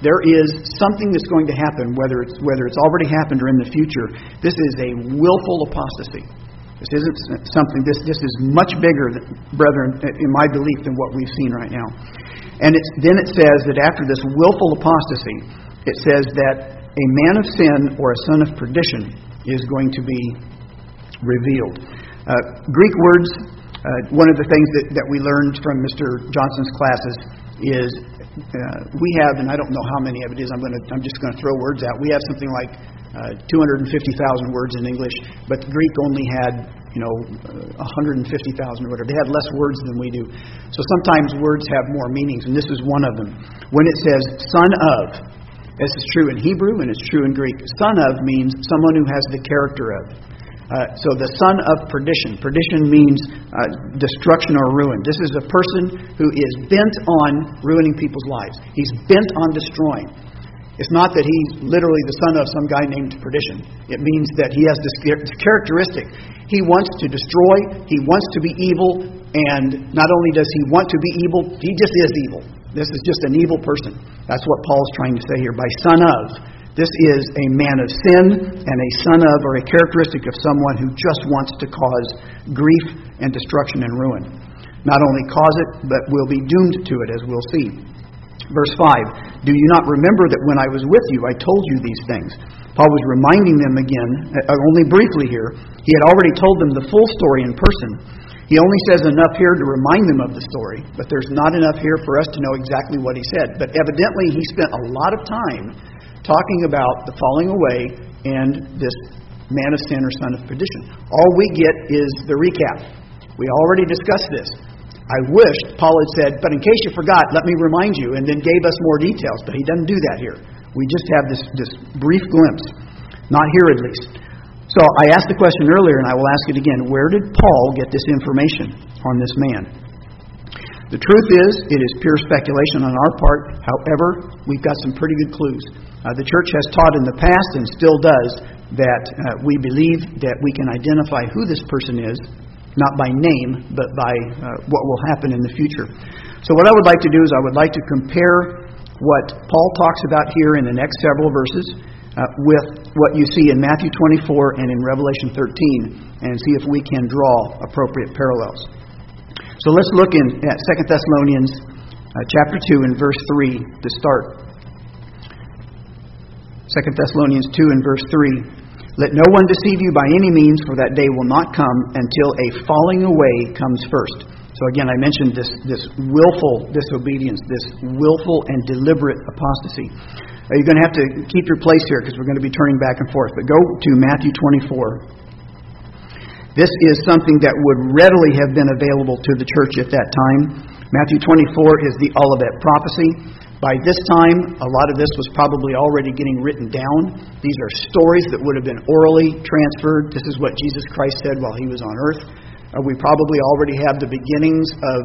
There is something that's going to happen, whether it's whether it's already happened or in the future. This is a willful apostasy. This isn't something. This this is much bigger, brethren, in my belief, than what we've seen right now. And it's, then it says that after this willful apostasy, it says that a man of sin or a son of perdition is going to be revealed. Uh, Greek words. Uh, one of the things that, that we learned from Mister Johnson's classes is uh, we have, and I don't know how many of it is. I'm going to. I'm just going to throw words out. We have something like uh, two hundred fifty thousand words in English, but the Greek only had, you know, uh, one hundred fifty thousand or whatever. They had less words than we do. So sometimes words have more meanings, and this is one of them. When it says "son of," this is true in Hebrew and it's true in Greek. Son of means someone who has the character of. Uh, so the son of perdition. Perdition means uh, destruction or ruin. This is a person who is bent on ruining people's lives. He's bent on destroying. It's not that he's literally the son of some guy named Perdition. It means that he has this characteristic. He wants to destroy. He wants to be evil. And not only does he want to be evil, he just is evil. This is just an evil person. That's what Paul's trying to say here. By son of, this is a man of sin and a son of, or a characteristic of someone who just wants to cause grief and destruction and ruin. Not only cause it, but will be doomed to it, as we'll see. Verse five, do you not remember that when I was with you, I told you these things? Paul was reminding them again, only briefly here. He had already told them the full story in person. He only says enough here to remind them of the story, but there's not enough here for us to know exactly what he said. But evidently, he spent a lot of time talking about the falling away and this man of sin or son of perdition. All we get is the recap. We already discussed this. I wished Paul had said, but in case you forgot, let me remind you, and then gave us more details. But he doesn't do that here. We just have this, this brief glimpse. Not here, at least. So I asked the question earlier, and I will ask it again. Where did Paul get this information on this man? The truth is, it is pure speculation on our part. However, we've got some pretty good clues. Uh, the church has taught in the past, and still does, that uh, we believe that we can identify who this person is, not by name, but by uh, what will happen in the future. So what I would like to do is I would like to compare what Paul talks about here in the next several verses uh, with what you see in Matthew twenty-four and in Revelation thirteen, and see if we can draw appropriate parallels. So let's look in at Second Thessalonians uh, chapter two and verse three to start. Second Thessalonians two and verse three. Let no one deceive you by any means, for that day will not come until a falling away comes first. So again, I mentioned this, this willful disobedience, this willful and deliberate apostasy. Uh, you're going to have to keep your place here because we're going to be turning back and forth. But go to Matthew twenty-four. This is something that would readily have been available to the church at that time. Matthew twenty-four is the Olivet prophecy. By this time, a lot of this was probably already getting written down. These are stories that would have been orally transferred. This is what Jesus Christ said while he was on earth. Uh, we probably already have the beginnings of,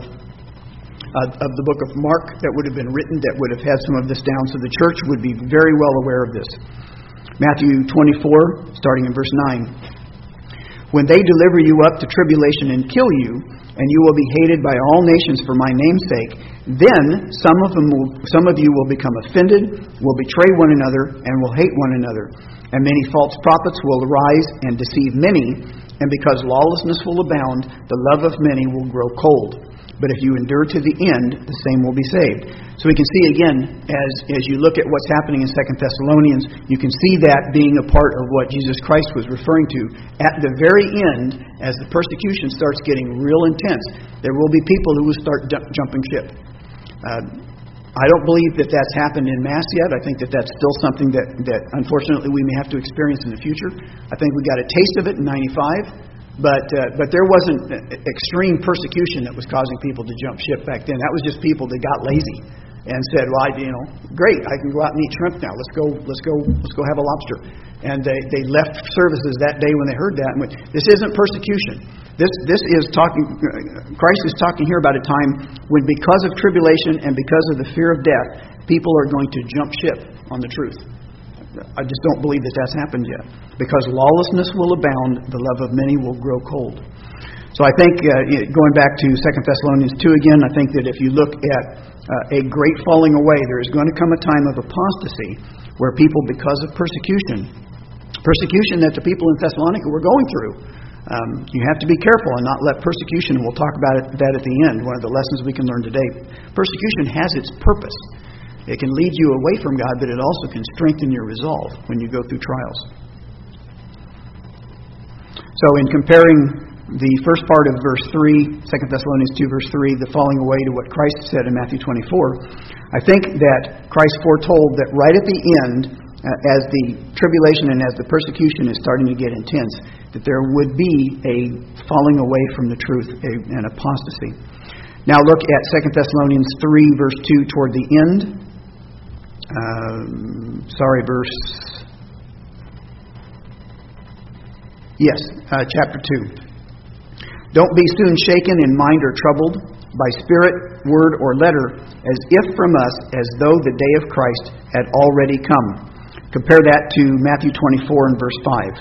uh, of the book of Mark that would have been written that would have had some of this down. So the church would be very well aware of this. Matthew twenty-four, starting in verse nine. When they deliver you up to tribulation and kill you, and you will be hated by all nations for my name's sake, then some of them will, some of you will become offended, will betray one another, and will hate one another. And many false prophets will arise and deceive many, and because lawlessness will abound, the love of many will grow cold. But if you endure to the end, the same will be saved. So we can see again, as, as you look at what's happening in Second Thessalonians, you can see that being a part of what Jesus Christ was referring to. At the very end, as the persecution starts getting real intense, there will be people who will start d- jumping ship. Uh, I don't believe that that's happened in mass yet. I think that that's still something that, that unfortunately we may have to experience in the future. I think we got a taste of it in ninety-five. But uh, but there wasn't extreme persecution that was causing people to jump ship back then. That was just people that got lazy and said, "Well, I, you know, great, I can go out and eat shrimp now. Let's go, let's go, let's go have a lobster." And they, they left services that day when they heard that. And went, this isn't persecution. This this is talking. Christ is talking here about a time when, because of tribulation and because of the fear of death, people are going to jump ship on the truth. I just don't believe that that's happened yet. Because lawlessness will abound, the love of many will grow cold. So I think, uh, going back to Second Thessalonians two again, I think that if you look at uh, a great falling away. There is going to come a time of apostasy where people, because of persecution, persecution that the people in Thessalonica were going through, um, you have to be careful and not let persecution, and we'll talk about it, that at the end, one of the lessons we can learn today. Persecution has its purpose. It can lead you away from God, but it also can strengthen your resolve when you go through trials. So in comparing the first part of verse three, Second Thessalonians two, verse three, the falling away, to what Christ said in Matthew twenty-four, I think that Christ foretold that right at the end, uh, as the tribulation and as the persecution is starting to get intense, that there would be a falling away from the truth, a, an apostasy. Now look at Second Thessalonians three, verse two, toward the end. Um, sorry, verse... Yes, uh, chapter two. Don't be soon shaken in mind or troubled by spirit, word, or letter, as if from us, as though the day of Christ had already come. Compare that to Matthew twenty-four and verse five.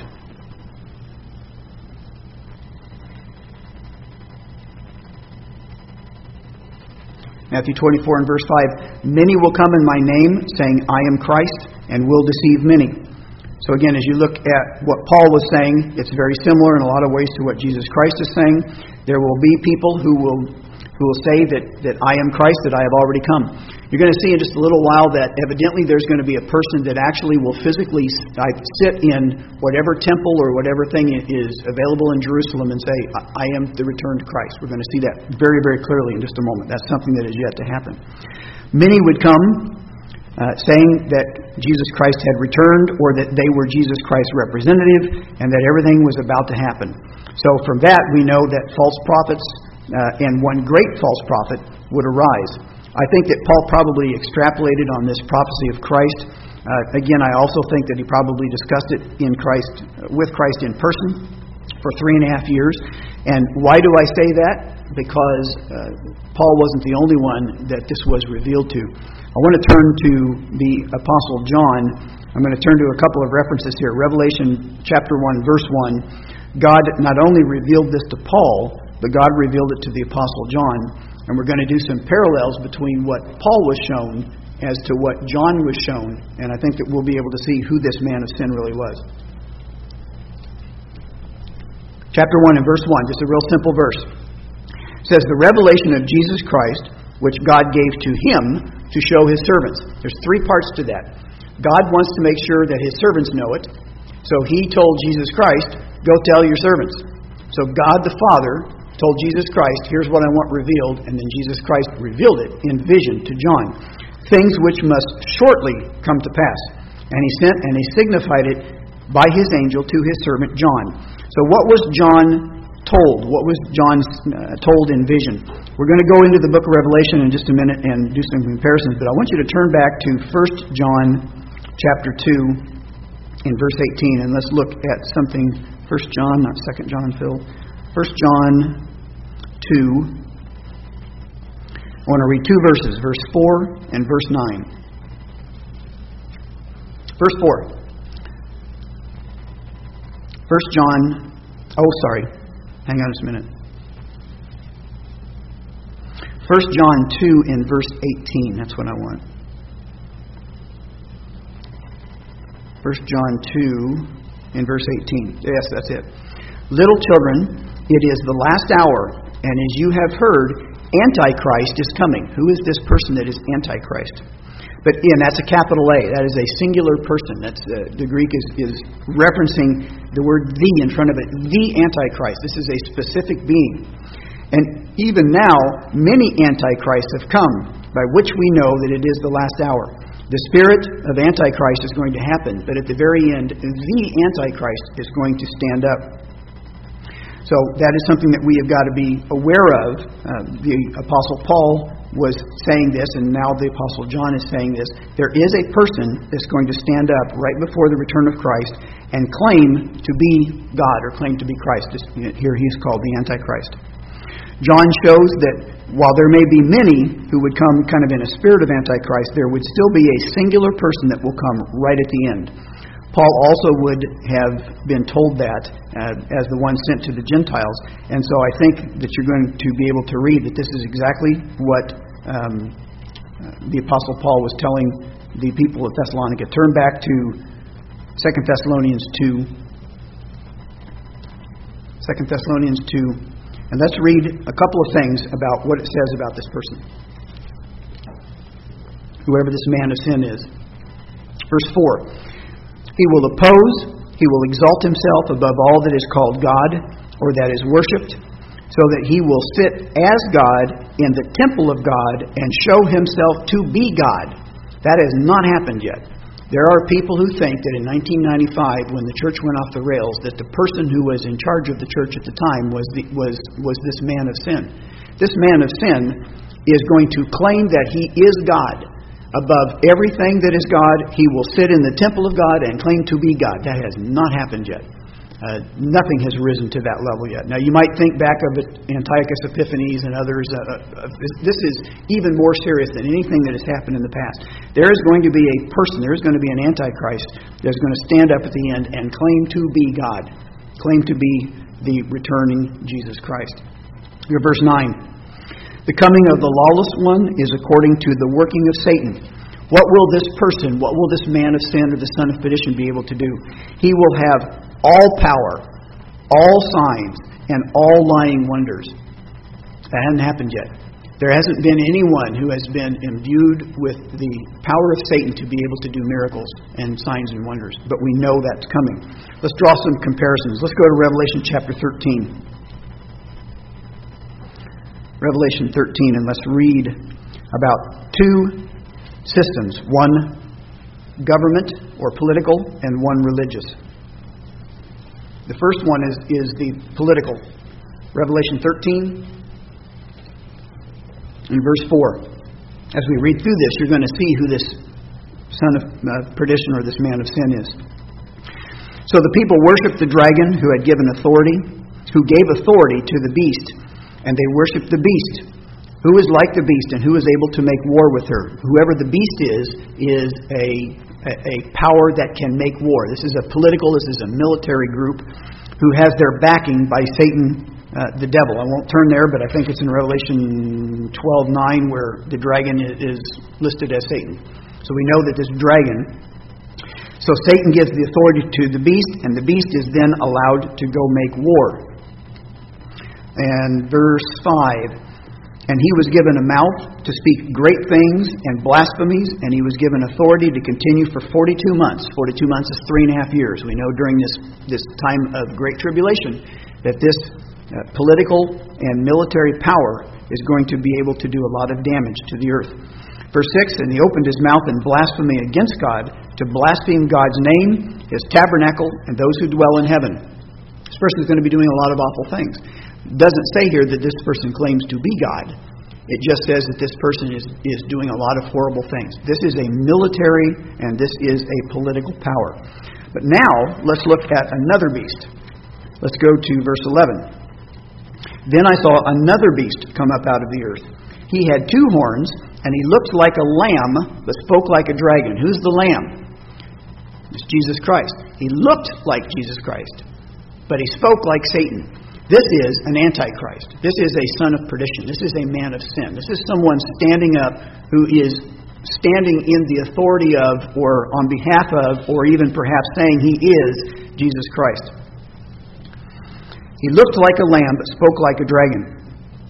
Matthew twenty-four and verse five, many will come in my name, saying, I am Christ, and will deceive many. So again, as you look at what Paul was saying, it's very similar in a lot of ways to what Jesus Christ is saying. There will be people who will who will say that, that I am Christ, that I have already come. You're going to see in just a little while that evidently there's going to be a person that actually will physically sit in whatever temple or whatever thing is available in Jerusalem and say, I am the returned Christ. We're going to see that very, very clearly in just a moment. That's something that is yet to happen. Many would come Uh, saying that Jesus Christ had returned, or that they were Jesus Christ's representative, and that everything was about to happen. So from that we know that false prophets, uh, and one great false prophet, would arise. I think that Paul probably extrapolated on this prophecy of Christ. Uh, again, I also think that he probably discussed it in Christ, with Christ in person for three and a half years. And why do I say that? Because uh, Paul wasn't the only one that this was revealed to. I want to turn to the Apostle John. I'm going to turn to a couple of references here. Revelation chapter one, verse one. God not only revealed this to Paul, but God revealed it to the Apostle John. And we're going to do some parallels between what Paul was shown as to what John was shown. And I think that we'll be able to see who this man of sin really was. Chapter one and verse one, just a real simple verse. It says, the revelation of Jesus Christ, which God gave to him to show his servants. There's three parts to that. God wants to make sure that his servants know it. So he told Jesus Christ, go tell your servants. So God the Father told Jesus Christ, here's what I want revealed. And then Jesus Christ revealed it in vision to John. Things which must shortly come to pass. And he sent and he signified it by his angel to his servant John. So what was John told? What was John uh, told in vision? We're going to go into the book of Revelation in just a minute and do some comparisons, but I want you to turn back to First John chapter two in verse eighteen, and let's look at something. First John, not Second John, Phil. First John two. I want to read two verses, verse four and verse nine. Verse four. First John, oh sorry, hang on just a minute. First John two in verse eighteen, that's what I want. First John two in verse eighteen. Yes, that's it. Little children, it is the last hour, and as you have heard, Antichrist is coming. Who is this person that is Antichrist? But and that's a capital A. That is a singular person. That's uh, the Greek is, is referencing the word "the" in front of it. The Antichrist. This is a specific being. And even now, many Antichrists have come, by which we know that it is the last hour. The spirit of Antichrist is going to happen, but at the very end, the Antichrist is going to stand up. So that is something that we have got to be aware of. Uh, the Apostle Paul was saying this, and now the Apostle John is saying this. There is a person that's going to stand up right before the return of Christ and claim to be God, or claim to be Christ. Here he's called the Antichrist. John shows that while there may be many who would come kind of in a spirit of Antichrist, there would still be a singular person that will come right at the end. Paul also would have been told that uh, as the one sent to the Gentiles. And so I think that you're going to be able to read that this is exactly what um, uh, the Apostle Paul was telling the people of Thessalonica. Turn back to Second Thessalonians two. Second Thessalonians two. And let's read a couple of things about what it says about this person. Whoever this man of sin is. Verse four. He will oppose, he will exalt himself above all that is called God, or that is worshipped, so that he will sit as God in the temple of God and show himself to be God. That has not happened yet. There are people who think that in nineteen ninety-five, when the church went off the rails, that the person who was in charge of the church at the time was the, was was this man of sin. This man of sin is going to claim that he is God. Above everything that is God, he will sit in the temple of God and claim to be God. That has not happened yet. Uh, nothing has risen to that level yet. Now, you might think back of Antiochus Epiphanes and others. Uh, uh, this, this is even more serious than anything that has happened in the past. There is going to be a person, there is going to be an Antichrist that's going to stand up at the end and claim to be God, claim to be the returning Jesus Christ. Here, verse nine. The coming of the lawless one is according to the working of Satan. What will this person, what will this man of sin or the son of perdition be able to do? He will have all power, all signs, and all lying wonders. That hasn't happened yet. There hasn't been anyone who has been imbued with the power of Satan to be able to do miracles and signs and wonders. But we know that's coming. Let's draw some comparisons. Let's go to Revelation chapter thirteen. Revelation thirteen, and let's read about two systems. One government or political, and one religious. The first one is, is the political. Revelation thirteen and verse four. As we read through this, you're going to see who this son of uh, perdition or this man of sin is. So the people worshipped the dragon who had given authority, who gave authority to the beast, and they worshipped the beast, who is like the beast and who is able to make war with her. Whoever the beast is, is a a power that can make war. This is a political, this is a military group who has their backing by Satan, uh, the devil. I won't turn there, but I think it's in Revelation twelve nine where the dragon is listed as Satan. So we know that this dragon, so Satan gives the authority to the beast, and the beast is then allowed to go make war. And verse five, and he was given a mouth to speak great things and blasphemies, and he was given authority to continue for forty-two months. forty-two months is three and a half years. We know during this, this time of great tribulation that this uh, political and military power is going to be able to do a lot of damage to the earth. Verse six, and he opened his mouth in blasphemy against God, to blaspheme God's name, his tabernacle, and those who dwell in heaven. This person is going to be doing a lot of awful things. It doesn't say here that this person claims to be God. It just says that this person is, is doing a lot of horrible things. This is a military and this is a political power. But now, let's look at another beast. Let's go to verse eleven. Then I saw another beast come up out of the earth. He had two horns, and he looked like a lamb, but spoke like a dragon. Who's the lamb? It's Jesus Christ. He looked like Jesus Christ, but he spoke like Satan. This is an antichrist. This is a son of perdition. This is a man of sin. This is someone standing up who is standing in the authority of, or on behalf of, or even perhaps saying he is Jesus Christ. He looked like a lamb, but spoke like a dragon.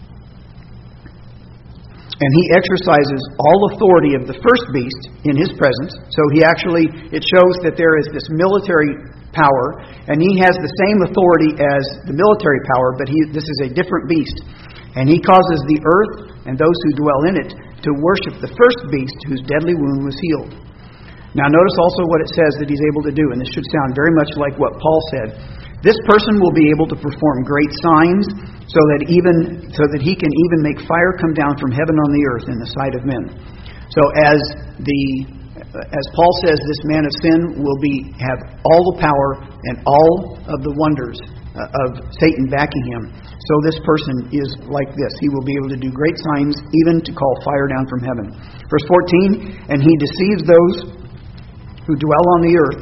And he exercises all authority of the first beast in his presence. So he actually, it shows that there is this military power, and he has the same authority as the military power, but he, this is a different beast. And he causes the earth and those who dwell in it to worship the first beast whose deadly wound was healed. Now notice also what it says that he's able to do, and this should sound very much like what Paul said. This person will be able to perform great signs, so that even so that he can even make fire come down from heaven on the earth in the sight of men. So as the as Paul says, this man of sin will be have all the power and all of the wonders of Satan backing him. So this person is like this. He will be able to do great signs, even to call fire down from heaven. Verse fourteen, and he deceives those who dwell on the earth.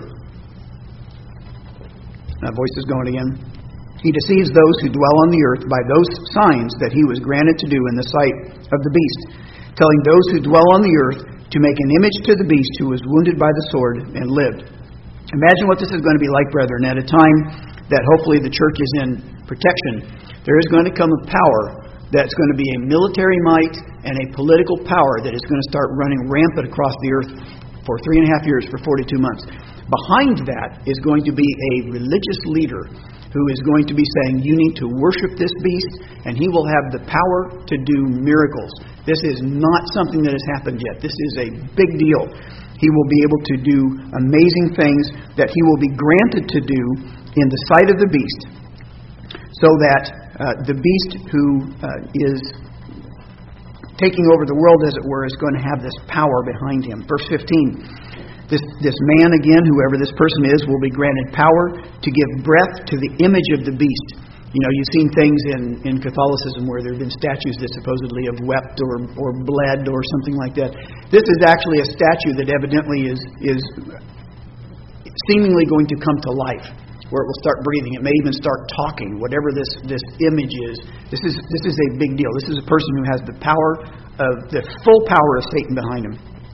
That voice is going again. He deceives those who dwell on the earth by those signs that he was granted to do in the sight of the beast, telling those who dwell on the earth to make an image to the beast who was wounded by the sword and lived. Imagine what this is going to be like, brethren, at a time that hopefully the church is in protection. There is going to come a power that's going to be a military might and a political power that is going to start running rampant across the earth for three and a half years, for forty-two months. Behind that is going to be a religious leader who is going to be saying, you need to worship this beast, and he will have the power to do miracles. This is not something that has happened yet. This is a big deal. He will be able to do amazing things that he will be granted to do in the sight of the beast, so that uh, the beast who uh, is taking over the world, as it were, is going to have this power behind him. Verse fifteen, this, this man, again, whoever this person is, will be granted power to give breath to the image of the beast. You know, you've seen things in, in Catholicism where there have been statues that supposedly have wept or, or bled or something like that. This is actually a statue that evidently is, is seemingly going to come to life, where it will start breathing. It may even start talking. Whatever this, this image is, this is this is a big deal. This is a person who has the power of the full power of Satan behind him.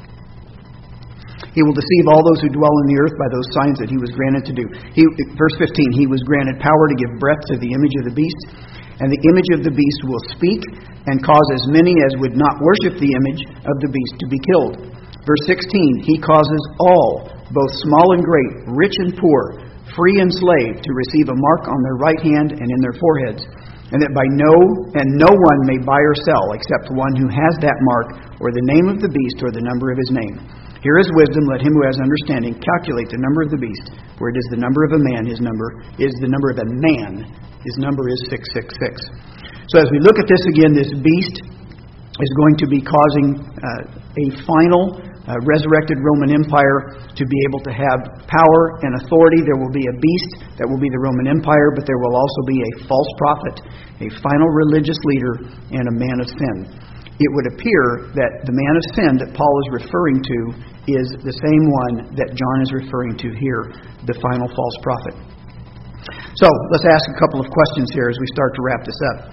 He will deceive all those who dwell in the earth by those signs that he was granted to do. He, verse fifteen, he was granted power to give breath to the image of the beast, and the image of the beast will speak and cause as many as would not worship the image of the beast to be killed. Verse sixteen, he causes all, both small and great, rich and poor, free and slave, to receive a mark on their right hand and in their foreheads, and that by no and no one may buy or sell except one who has that mark, or the name of the beast, or the number of his name. Here is wisdom. Let him who has understanding calculate the number of the beast, for it is the number of a man. His number is the number of a man. His number is six six six. So as we look at this again, this beast is going to be causing uh, a final uh, resurrected Roman Empire to be able to have power and authority. There will be a beast that will be the Roman Empire, but there will also be a false prophet, a final religious leader, and a man of sin. It would appear that the man of sin that Paul is referring to is the same one that John is referring to here, the final false prophet. So, let's ask a couple of questions here as we start to wrap this up.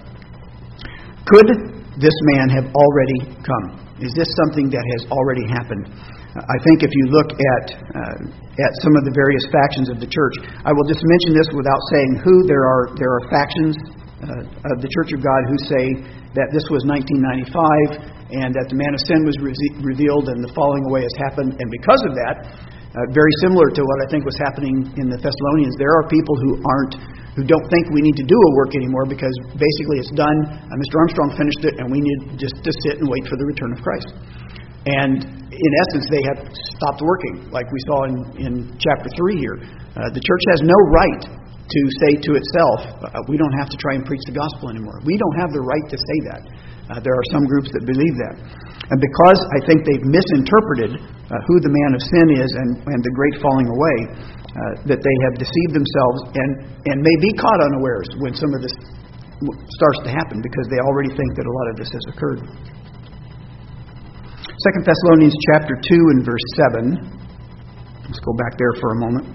Could this man have already come? Is this something that has already happened? I think if you look at uh, at some of the various factions of the church, I will just mention this without saying who. There are there are factions uh, of the Church of God who say that this was nineteen ninety-five and that the man of sin was re- revealed and the falling away has happened. And because of that, uh, very similar to what I think was happening in the Thessalonians, there are people who aren't, who don't think we need to do a work anymore because basically it's done. Uh, Mister Armstrong finished it and we need just to sit and wait for the return of Christ. And in essence, they have stopped working, like we saw in, in chapter three here. Uh, the church has no right to say to itself, uh, we don't have to try and preach the gospel anymore. We don't have the right to say that. Uh, there are some groups that believe that. And because I think they've misinterpreted uh, who the man of sin is and, and the great falling away, uh, that they have deceived themselves and, and may be caught unawares when some of this starts to happen because they already think that a lot of this has occurred. Second Thessalonians chapter two and verse seven. Let's go back there for a moment.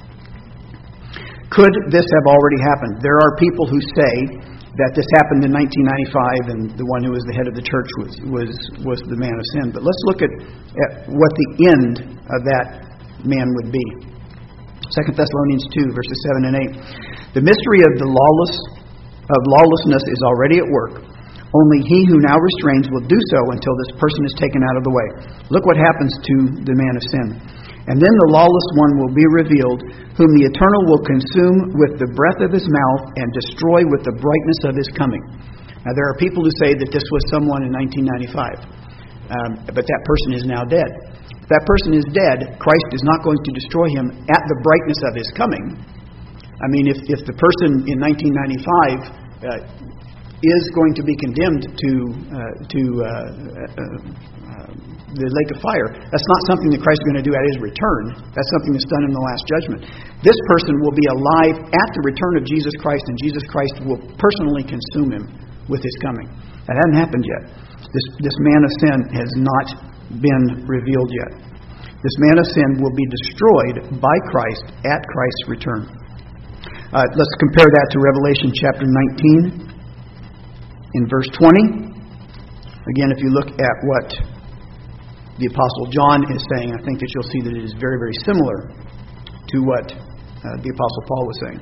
Could this have already happened? There are people who say that this happened in nineteen ninety-five and the one who was the head of the church was was, was the man of sin. But let's look at, at what the end of that man would be. Second Thessalonians two, verses seven and eight. The mystery of the lawless of lawlessness is already at work. Only he who now restrains will do so until this person is taken out of the way. Look what happens to the man of sin. And then the lawless one will be revealed, whom the Eternal will consume with the breath of his mouth and destroy with the brightness of his coming. Now, there are people who say that this was someone in nineteen ninety-five, um, but that person is now dead. If that person is dead, Christ is not going to destroy him at the brightness of his coming. I mean, if, if the person in nineteen ninety-five uh, is going to be condemned to uh, to uh, uh, the lake of fire, that's not something that Christ is going to do at his return. That's something that's done in the last judgment. This person will be alive at the return of Jesus Christ, and Jesus Christ will personally consume him with his coming. That hasn't happened yet. This this man of sin has not been revealed yet. This man of sin will be destroyed by Christ at Christ's return. Uh, let's compare that to Revelation chapter nineteen. In verse twenty, Again, if you look at what the Apostle John is saying, I think that you'll see that it is very, very similar to what uh, the Apostle Paul was saying.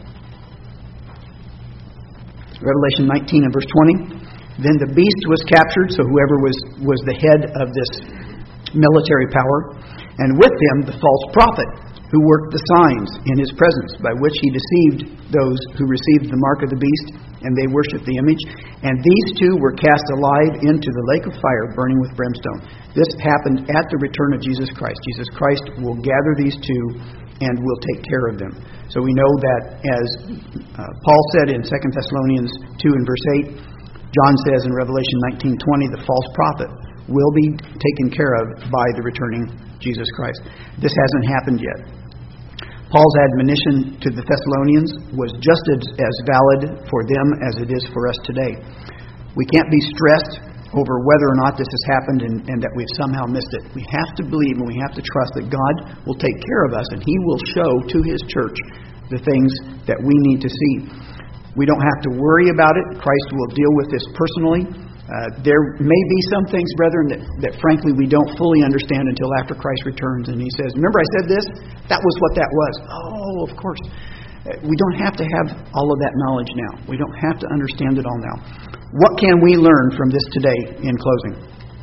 Revelation nineteen and verse twenty. Then the beast was captured, so whoever was, was the head of this military power, and with him the false prophet, who worked the signs in his presence, by which he deceived those who received the mark of the beast, and they worshipped the image. And these two were cast alive into the lake of fire, burning with brimstone. This happened at the return of Jesus Christ. Jesus Christ will gather these two and will take care of them. So we know that, as uh, Paul said in Second Thessalonians two and verse eight, John says in Revelation nineteen twenty, the false prophet will be taken care of by the returning Jesus Christ. This hasn't happened yet. Paul's admonition to the Thessalonians was just as, as valid for them as it is for us today. We can't be stressed over whether or not this has happened and, and that we've somehow missed it. We have to believe and we have to trust that God will take care of us and He will show to His church the things that we need to see. We don't have to worry about it. Christ will deal with this personally. Uh, there may be some things, brethren, that, that frankly we don't fully understand until after Christ returns. And He says, remember I said this? That was what that was. Oh, of course. Uh, we don't have to have all of that knowledge now. We don't have to understand it all now. What can we learn from this today in closing?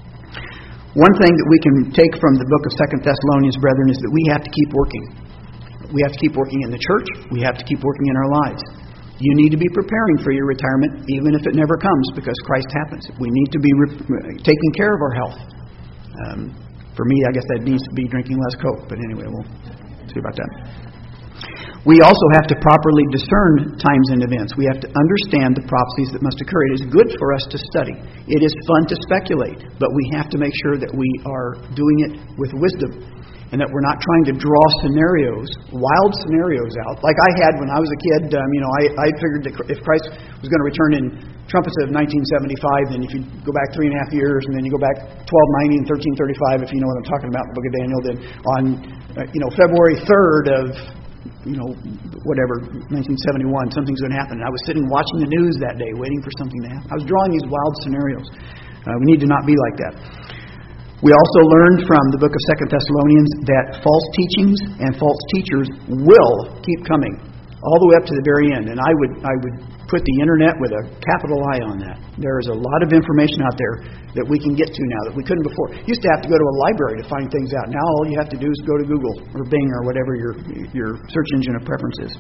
One thing that we can take from the book of Second Thessalonians, brethren, is that we have to keep working. We have to keep working in the church. We have to keep working in our lives. You need to be preparing for your retirement, even if it never comes, because Christ happens. We need to be re- taking care of our health. Um, for me, I guess that needs to be drinking less Coke, but anyway, we'll see about that. We also have to properly discern times and events. We have to understand the prophecies that must occur. It is good for us to study. It is fun to speculate, but we have to make sure that we are doing it with wisdom, and that we're not trying to draw scenarios, wild scenarios out. Like I had when I was a kid, um, you know, I, I figured that if Christ was going to return in trumpets of nineteen seventy-five, then if you go back three and a half years, and then you go back twelve ninety and thirteen thirty-five, if you know what I'm talking about in the book of Daniel, then on, uh, you know, February third of, you know, whatever, nineteen seventy-one, something's going to happen. And I was sitting watching the news that day, waiting for something to happen. I was drawing these wild scenarios. Uh, we need to not be like that. We also learned from the book of Second Thessalonians that false teachings and false teachers will keep coming all the way up to the very end. And I would I would put the internet with a capital I on that. There is a lot of information out there that we can get to now that we couldn't before. You used to have to go to a library to find things out. Now all you have to do is go to Google or Bing or whatever your your search engine of preference is.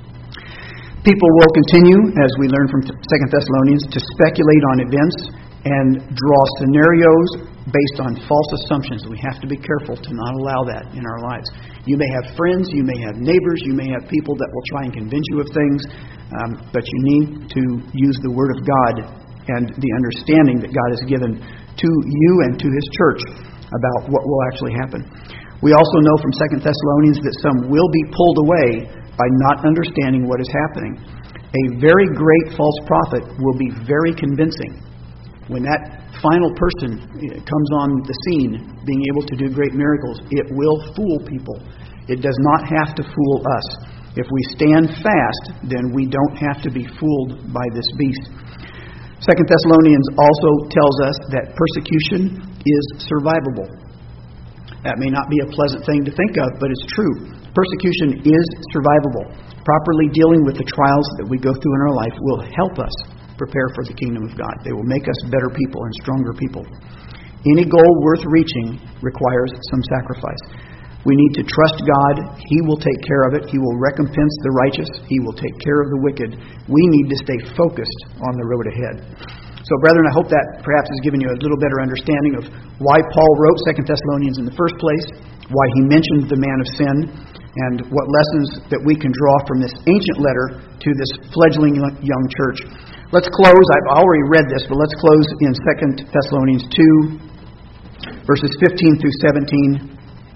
People will continue, as we learn from Second Thessalonians, to speculate on events and draw scenarios based on false assumptions. We have to be careful to not allow that in our lives. You may have friends, you may have neighbors, you may have people that will try and convince you of things, um, but you need to use the Word of God and the understanding that God has given to you and to His church about what will actually happen. We also know from Second Thessalonians that some will be pulled away by not understanding what is happening. A very great false prophet will be very convincing. When that final person comes on the scene, being able to do great miracles, it will fool people. It does not have to fool us. If we stand fast, then we don't have to be fooled by this beast. Second Thessalonians also tells us that persecution is survivable. That may not be a pleasant thing to think of, but it's true. Persecution is survivable. Properly dealing with the trials that we go through in our life will help us prepare for the kingdom of God. They will make us better people and stronger people. Any goal worth reaching requires some sacrifice. We need to trust God. He will take care of it. He will recompense the righteous. He will take care of the wicked. We need to stay focused on the road ahead. So, brethren, I hope that perhaps has given you a little better understanding of why Paul wrote Second Thessalonians in the first place, why he mentioned the man of sin, and what lessons that we can draw from this ancient letter to this fledgling young church. Let's close. I've already read this, but let's close in Second Thessalonians two, verses fifteen through seventeen.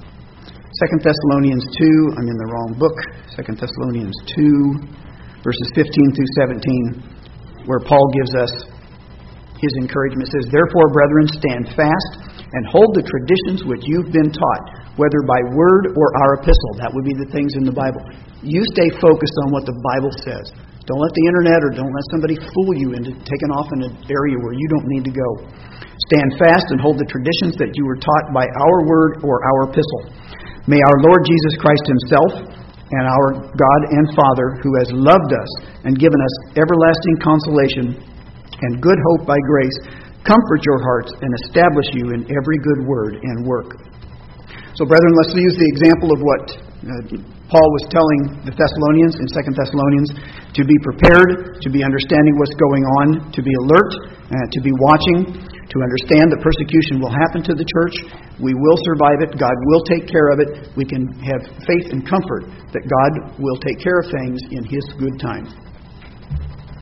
Second Thessalonians two, I'm in the wrong book. Second Thessalonians two, verses fifteen through seventeen, where Paul gives us his encouragement. It says, "Therefore, brethren, stand fast and hold the traditions which you've been taught, whether by word or our epistle." That would be the things in the Bible. You stay focused on what the Bible says. Don't let the internet or don't let somebody fool you into taking off in an area where you don't need to go. Stand fast and hold the traditions that you were taught by our word or our epistle. May our Lord Jesus Christ himself and our God and Father, who has loved us and given us everlasting consolation and good hope by grace, comfort your hearts and establish you in every good word and work. So, brethren, let's use the example of what uh, Paul was telling the Thessalonians in Second Thessalonians, to be prepared, to be understanding what's going on, to be alert, uh, to be watching, to understand that persecution will happen to the church. We will survive it. God will take care of it. We can have faith and comfort that God will take care of things in His good time.